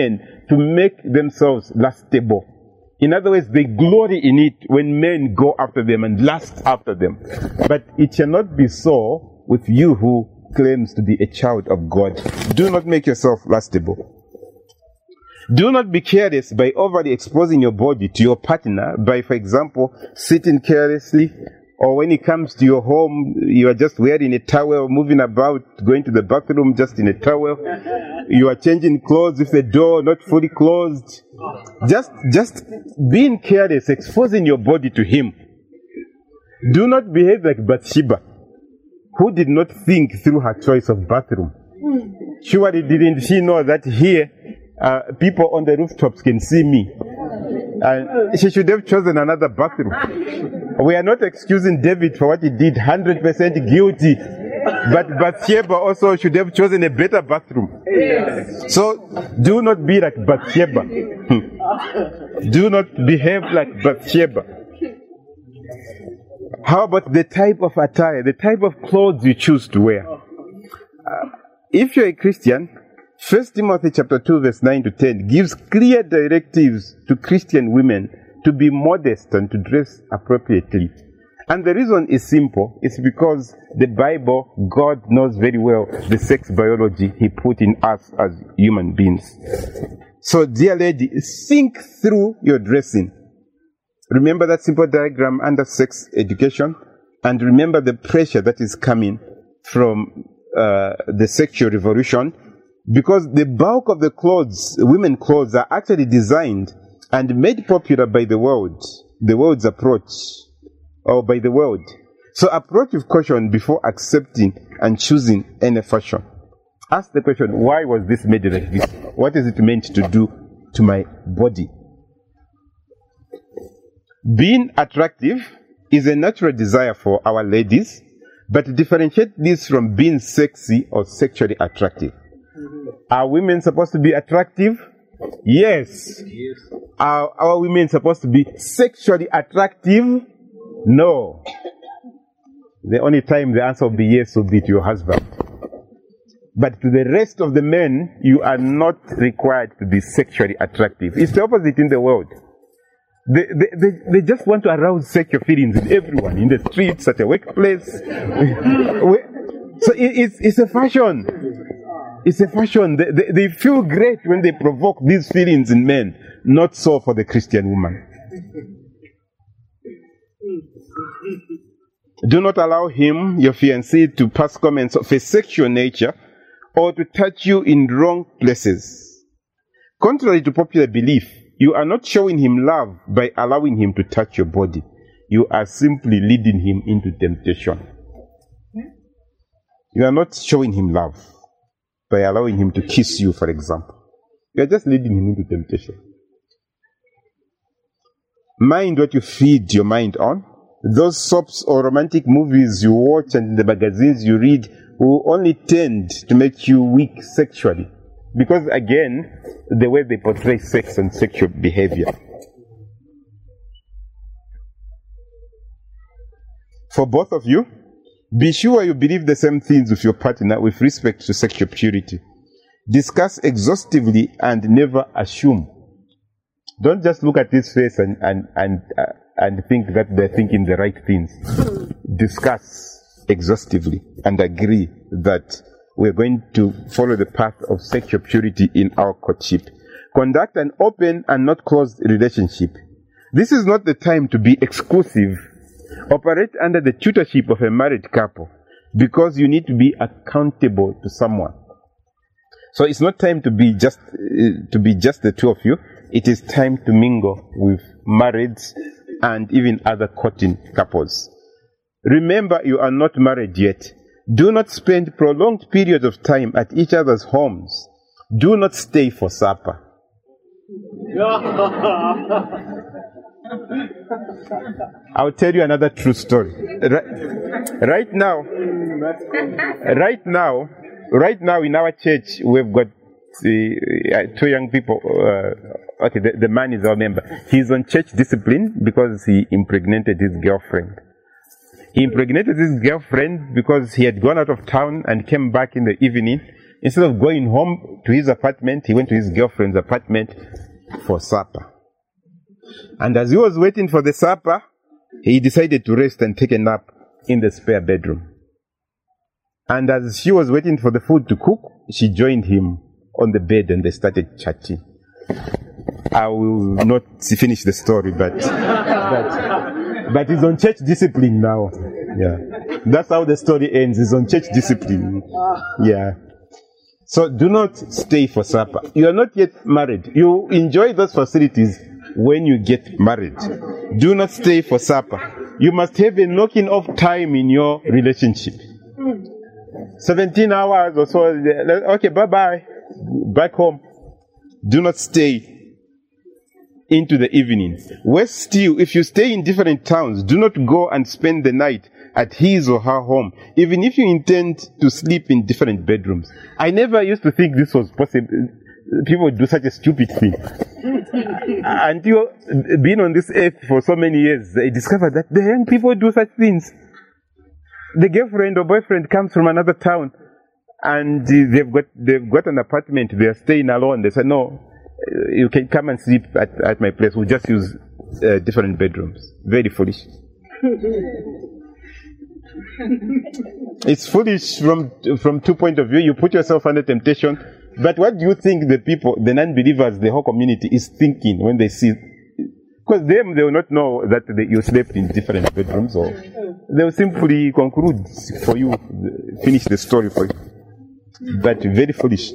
to make themselves lustable. In other words, they glory in it when men go after them and lust after them. But it shall not be so with you who claims to be a child of God. Do not make yourself lustable. Do not be careless by overly exposing your body to your partner by, for example, sitting carelessly, or when it comes to your home, you are just wearing a towel, moving about, going to the bathroom just in a towel. You are changing clothes with the door not fully closed. Just, just being careless, exposing your body to him. Do not behave like Bathsheba, who did not think through her choice of bathroom. Surely didn't she know that here, uh, people on the rooftops can see me? And she should have chosen another bathroom. We are not excusing David for what he did, one hundred percent guilty. But Bathsheba also should have chosen a better bathroom. So, do not be like Bathsheba. Do not behave like Bathsheba. How about the type of attire, the type of clothes you choose to wear? Uh, if you're a Christian, First Timothy chapter two verse nine to ten gives clear directives to Christian women to be modest and to dress appropriately. And the reason is simple. It's because the Bible, God knows very well the sex biology He put in us as human beings. So, dear lady, think through your dressing. Remember that simple diagram under sex education, and remember the pressure that is coming from uh, the sexual revolution, because the bulk of the clothes, women clothes, are actually designed and made popular by the world, the world's approach, or by the world. So approach with caution before accepting and choosing any fashion. Ask the question, why was this made like this? What is it meant to do to my body? Being attractive is a natural desire for our ladies, but differentiate this from being sexy or sexually attractive. Mm-hmm. Are women supposed to be attractive? Yes. Yes. Are our women supposed to be sexually attractive? No. The only time the answer will be yes will be to your husband. But to the rest of the men, you are not required to be sexually attractive. It's the opposite in the world. They, they, they, they just want to arouse sexual feelings in everyone, in the streets, at the workplace. So it, it's, it's a fashion. It's a fashion. They, they, they feel great when they provoke these feelings in men. Not so for the Christian woman. Do not allow him, your fiancé, to pass comments of a sexual nature or to touch you in wrong places. Contrary to popular belief, you are not showing him love by allowing him to touch your body. You are simply leading him into temptation. You are not showing him love by allowing him to kiss you, for example. You are just leading him into temptation. Mind what you feed your mind on. Those soaps or romantic movies you watch and the magazines you read will only tend to make you weak sexually. Because again, the way they portray sex and sexual behavior. For both of you, be sure you believe the same things with your partner with respect to sexual purity. Discuss exhaustively and never assume. Don't just look at his face and, and, and, uh, and think that they're thinking the right things. Discuss exhaustively and agree that we're going to follow the path of sexual purity in our courtship. Conduct an open and not closed relationship. This is not the time to be exclusive. Operate under the tutorship of a married couple because you need to be accountable to someone. So it's not time to be just uh, to be just the two of you. It is time to mingle with marrieds and even other courting couples. Remember, you are not married yet. Do not spend prolonged periods of time at each other's homes. Do not stay for supper. I'll tell you another true story. Right, right now, right now, right now in our church, we've got uh, two young people. Uh, okay, the, the man is our member. He's on church discipline because he impregnated his girlfriend. He impregnated his girlfriend because he had gone out of town and came back in the evening. Instead of going home to his apartment, he went to his girlfriend's apartment for supper. And as he was waiting for the supper, he decided to rest and take a nap in the spare bedroom. And as she was waiting for the food to cook, she joined him on the bed and they started chatting. I will not finish the story, but but, but it's on church discipline now. Yeah, that's how the story ends. It's on church discipline. Yeah. So do not stay for supper. You are not yet married. You enjoy those facilities when you get married. Do not stay for supper. You must have a knocking off time in your relationship. seventeen hours or so. Okay, bye-bye. Back home. Do not stay into the evening. Worse still, if you stay in different towns, do not go and spend the night at his or her home, even if you intend to sleep in different bedrooms. I never used to think this was possible. People would do such a stupid thing. Until being on this earth for so many years, I discovered that the young people do such things. The girlfriend or boyfriend comes from another town and they've got they've got an apartment, they're staying alone. They say, no, you can come and sleep at, at my place. We'll just use uh, different bedrooms. Very foolish. It's foolish from from two points of view. You put yourself under temptation. But what do you think the people, the non-believers, the whole community is thinking when they see? Because them, they will not know that they, you slept in different bedrooms, or they will simply conclude for you, finish the story for you. But very foolish.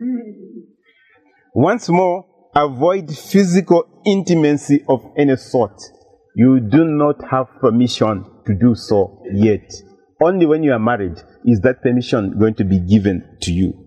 Once more, avoid physical intimacy of any sort. You do not have permission to do so yet. Only when you are married is that permission going to be given to you.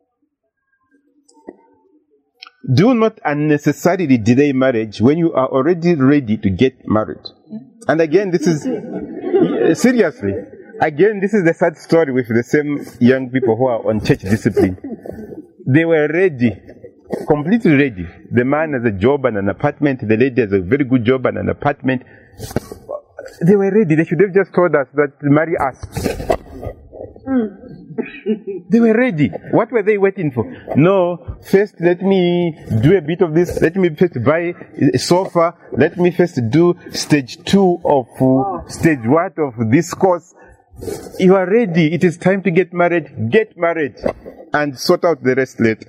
Do not unnecessarily delay marriage when you are already ready to get married. And again, this is, seriously, again, this is the sad story with the same young people who are on church discipline. They were ready, completely ready. The man has a job and an apartment, the lady has a very good job and an apartment. They were ready. They should have just told us that marry us. Mm. They were ready. What were they waiting for? No, first let me do a bit of this. Let me first buy a sofa. Let me first do stage two of uh, stage one of this course. You are ready. It is time to get married. Get married and sort out the rest later.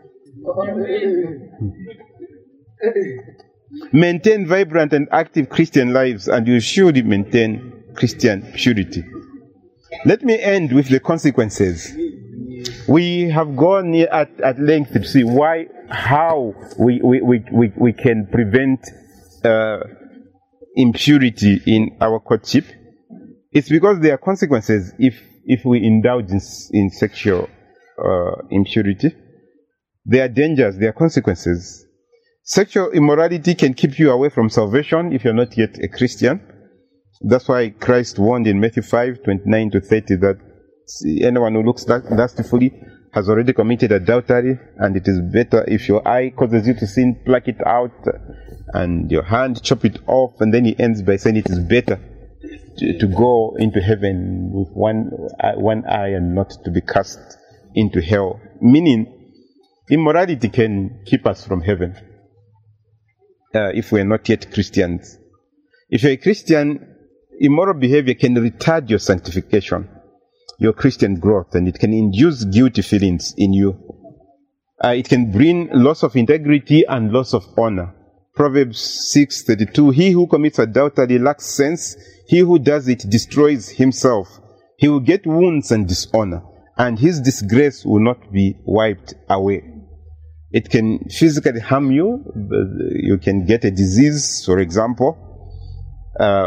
Maintain vibrant and active Christian lives, and you should maintain Christian purity. Let me end with the consequences. We have gone at, at length to see why, how we, we, we, we, we can prevent uh, impurity in our courtship. It's because there are consequences if, if we indulge in, in sexual uh, impurity. There are dangers, there are consequences. Sexual immorality can keep you away from salvation if you're not yet a Christian. That's why Christ warned in Matthew five, twenty-nine to thirty that anyone who looks lustfully has already committed adultery, and it is better if your eye causes you to sin, pluck it out, and your hand, chop it off. And then he ends by saying it is better to, to go into heaven with one, one eye and not to be cast into hell. Meaning, immorality can keep us from heaven uh, if we're not yet Christians. If you're a Christian, immoral behavior can retard your sanctification, your Christian growth, and it can induce guilty feelings in you. Uh, it can bring loss of integrity and loss of honor. Proverbs six thirty-two, he who commits adultery lacks sense. He who does it destroys himself. He will get wounds and dishonor, and his disgrace will not be wiped away. It can physically harm you. You can get a disease, for example. Uh,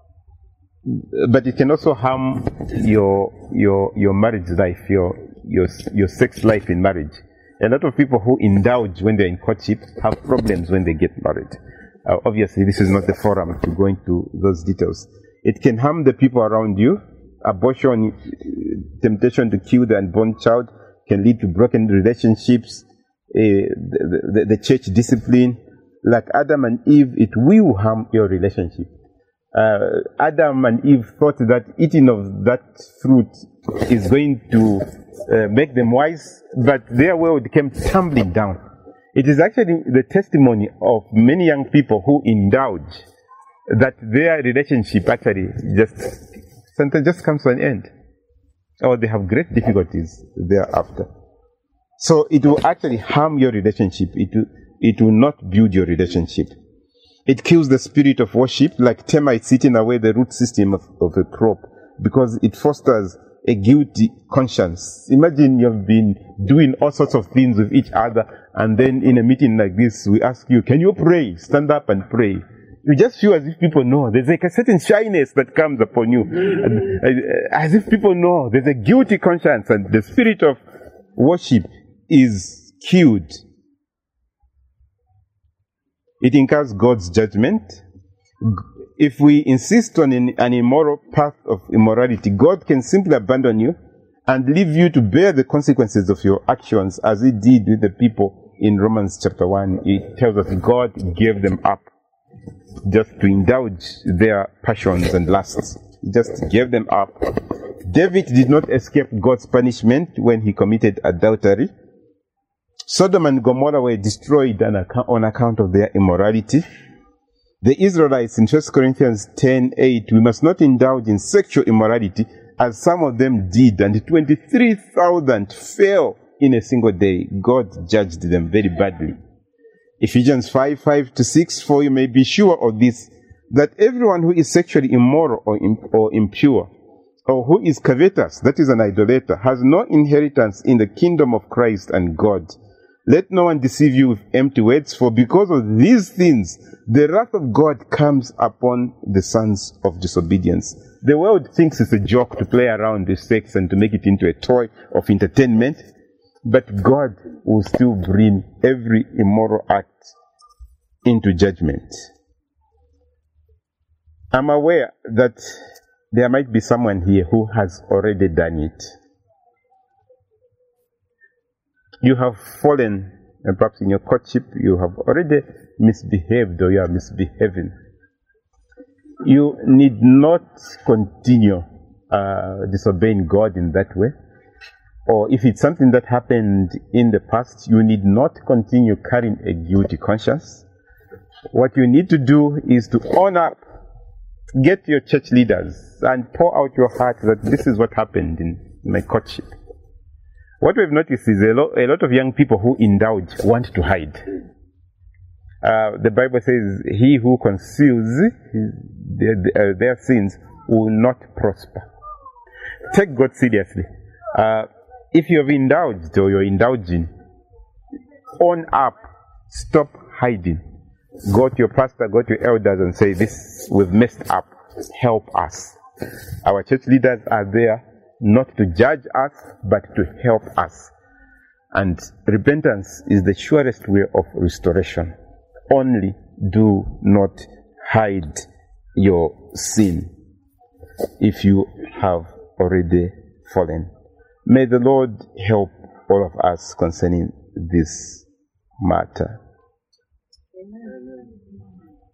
but it can also harm your your your marriage life, your your your sex life in marriage. A lot of people who indulge when they're in courtship have problems when they get married. Uh, obviously, this is not the forum to go into those details. It can harm the people around you. Abortion, temptation to kill the unborn child can lead to broken relationships. Uh, the, the, the church discipline, like Adam and Eve, it will harm your relationship. Uh, Adam and Eve thought that eating of that fruit is going to uh, make them wise, but their world came tumbling down. It is actually the testimony of many young people who indulge that their relationship actually just sometimes just comes to an end, or they have great difficulties thereafter. So it will actually harm your relationship. It will, it will not build your relationship. It kills the spirit of worship, like termites eating away the root system of, of a crop, because it fosters a guilty conscience. Imagine you've been doing all sorts of things with each other, and then in a meeting like this, we ask you, can you pray? Stand up and pray. You just feel as if people know. There's like a certain shyness that comes upon you. And, uh, as if people know. There's a guilty conscience, and the spirit of worship is killed. It incurs God's judgment. If we insist on an, an immoral path of immorality, God can simply abandon you and leave you to bear the consequences of your actions, as He did with the people in Romans chapter one. It tells us God gave them up just to indulge their passions and lusts. He just gave them up. David did not escape God's punishment when he committed adultery. Sodom and Gomorrah were destroyed on account, on account of their immorality. The Israelites in First Corinthians ten eight, we must not indulge in sexual immorality as some of them did, and twenty-three thousand fell in a single day. God judged them very badly. Ephesians five five to six, for you may be sure of this, that everyone who is sexually immoral or, imp- or impure, or who is covetous, that is an idolater, has no inheritance in the kingdom of Christ and God. Let no one deceive you with empty words, for because of these things, the wrath of God comes upon the sons of disobedience. The world thinks it's a joke to play around with sex and to make it into a toy of entertainment, but God will still bring every immoral act into judgment. I'm aware that there might be someone here who has already done it. You have fallen, and perhaps in your courtship, you have already misbehaved, or you are misbehaving. You need not continue uh, disobeying God in that way. Or if it's something that happened in the past, you need not continue carrying a guilty conscience. What you need to do is to own up, get your church leaders, and pour out your heart that this is what happened in my courtship. What we've noticed is a, lo- a lot of young people who indulge want to hide. Uh, the Bible says, he who conceals his, their, uh, their sins will not prosper. Take God seriously. Uh, if you have indulged or you're indulging, own up, stop hiding. Go to your pastor, go to your elders and say, this, we've messed up, help us. Our church leaders are there not to judge us, but to help us. And repentance is the surest way of restoration. Only do not hide your sin if you have already fallen. May the Lord help all of us concerning this matter.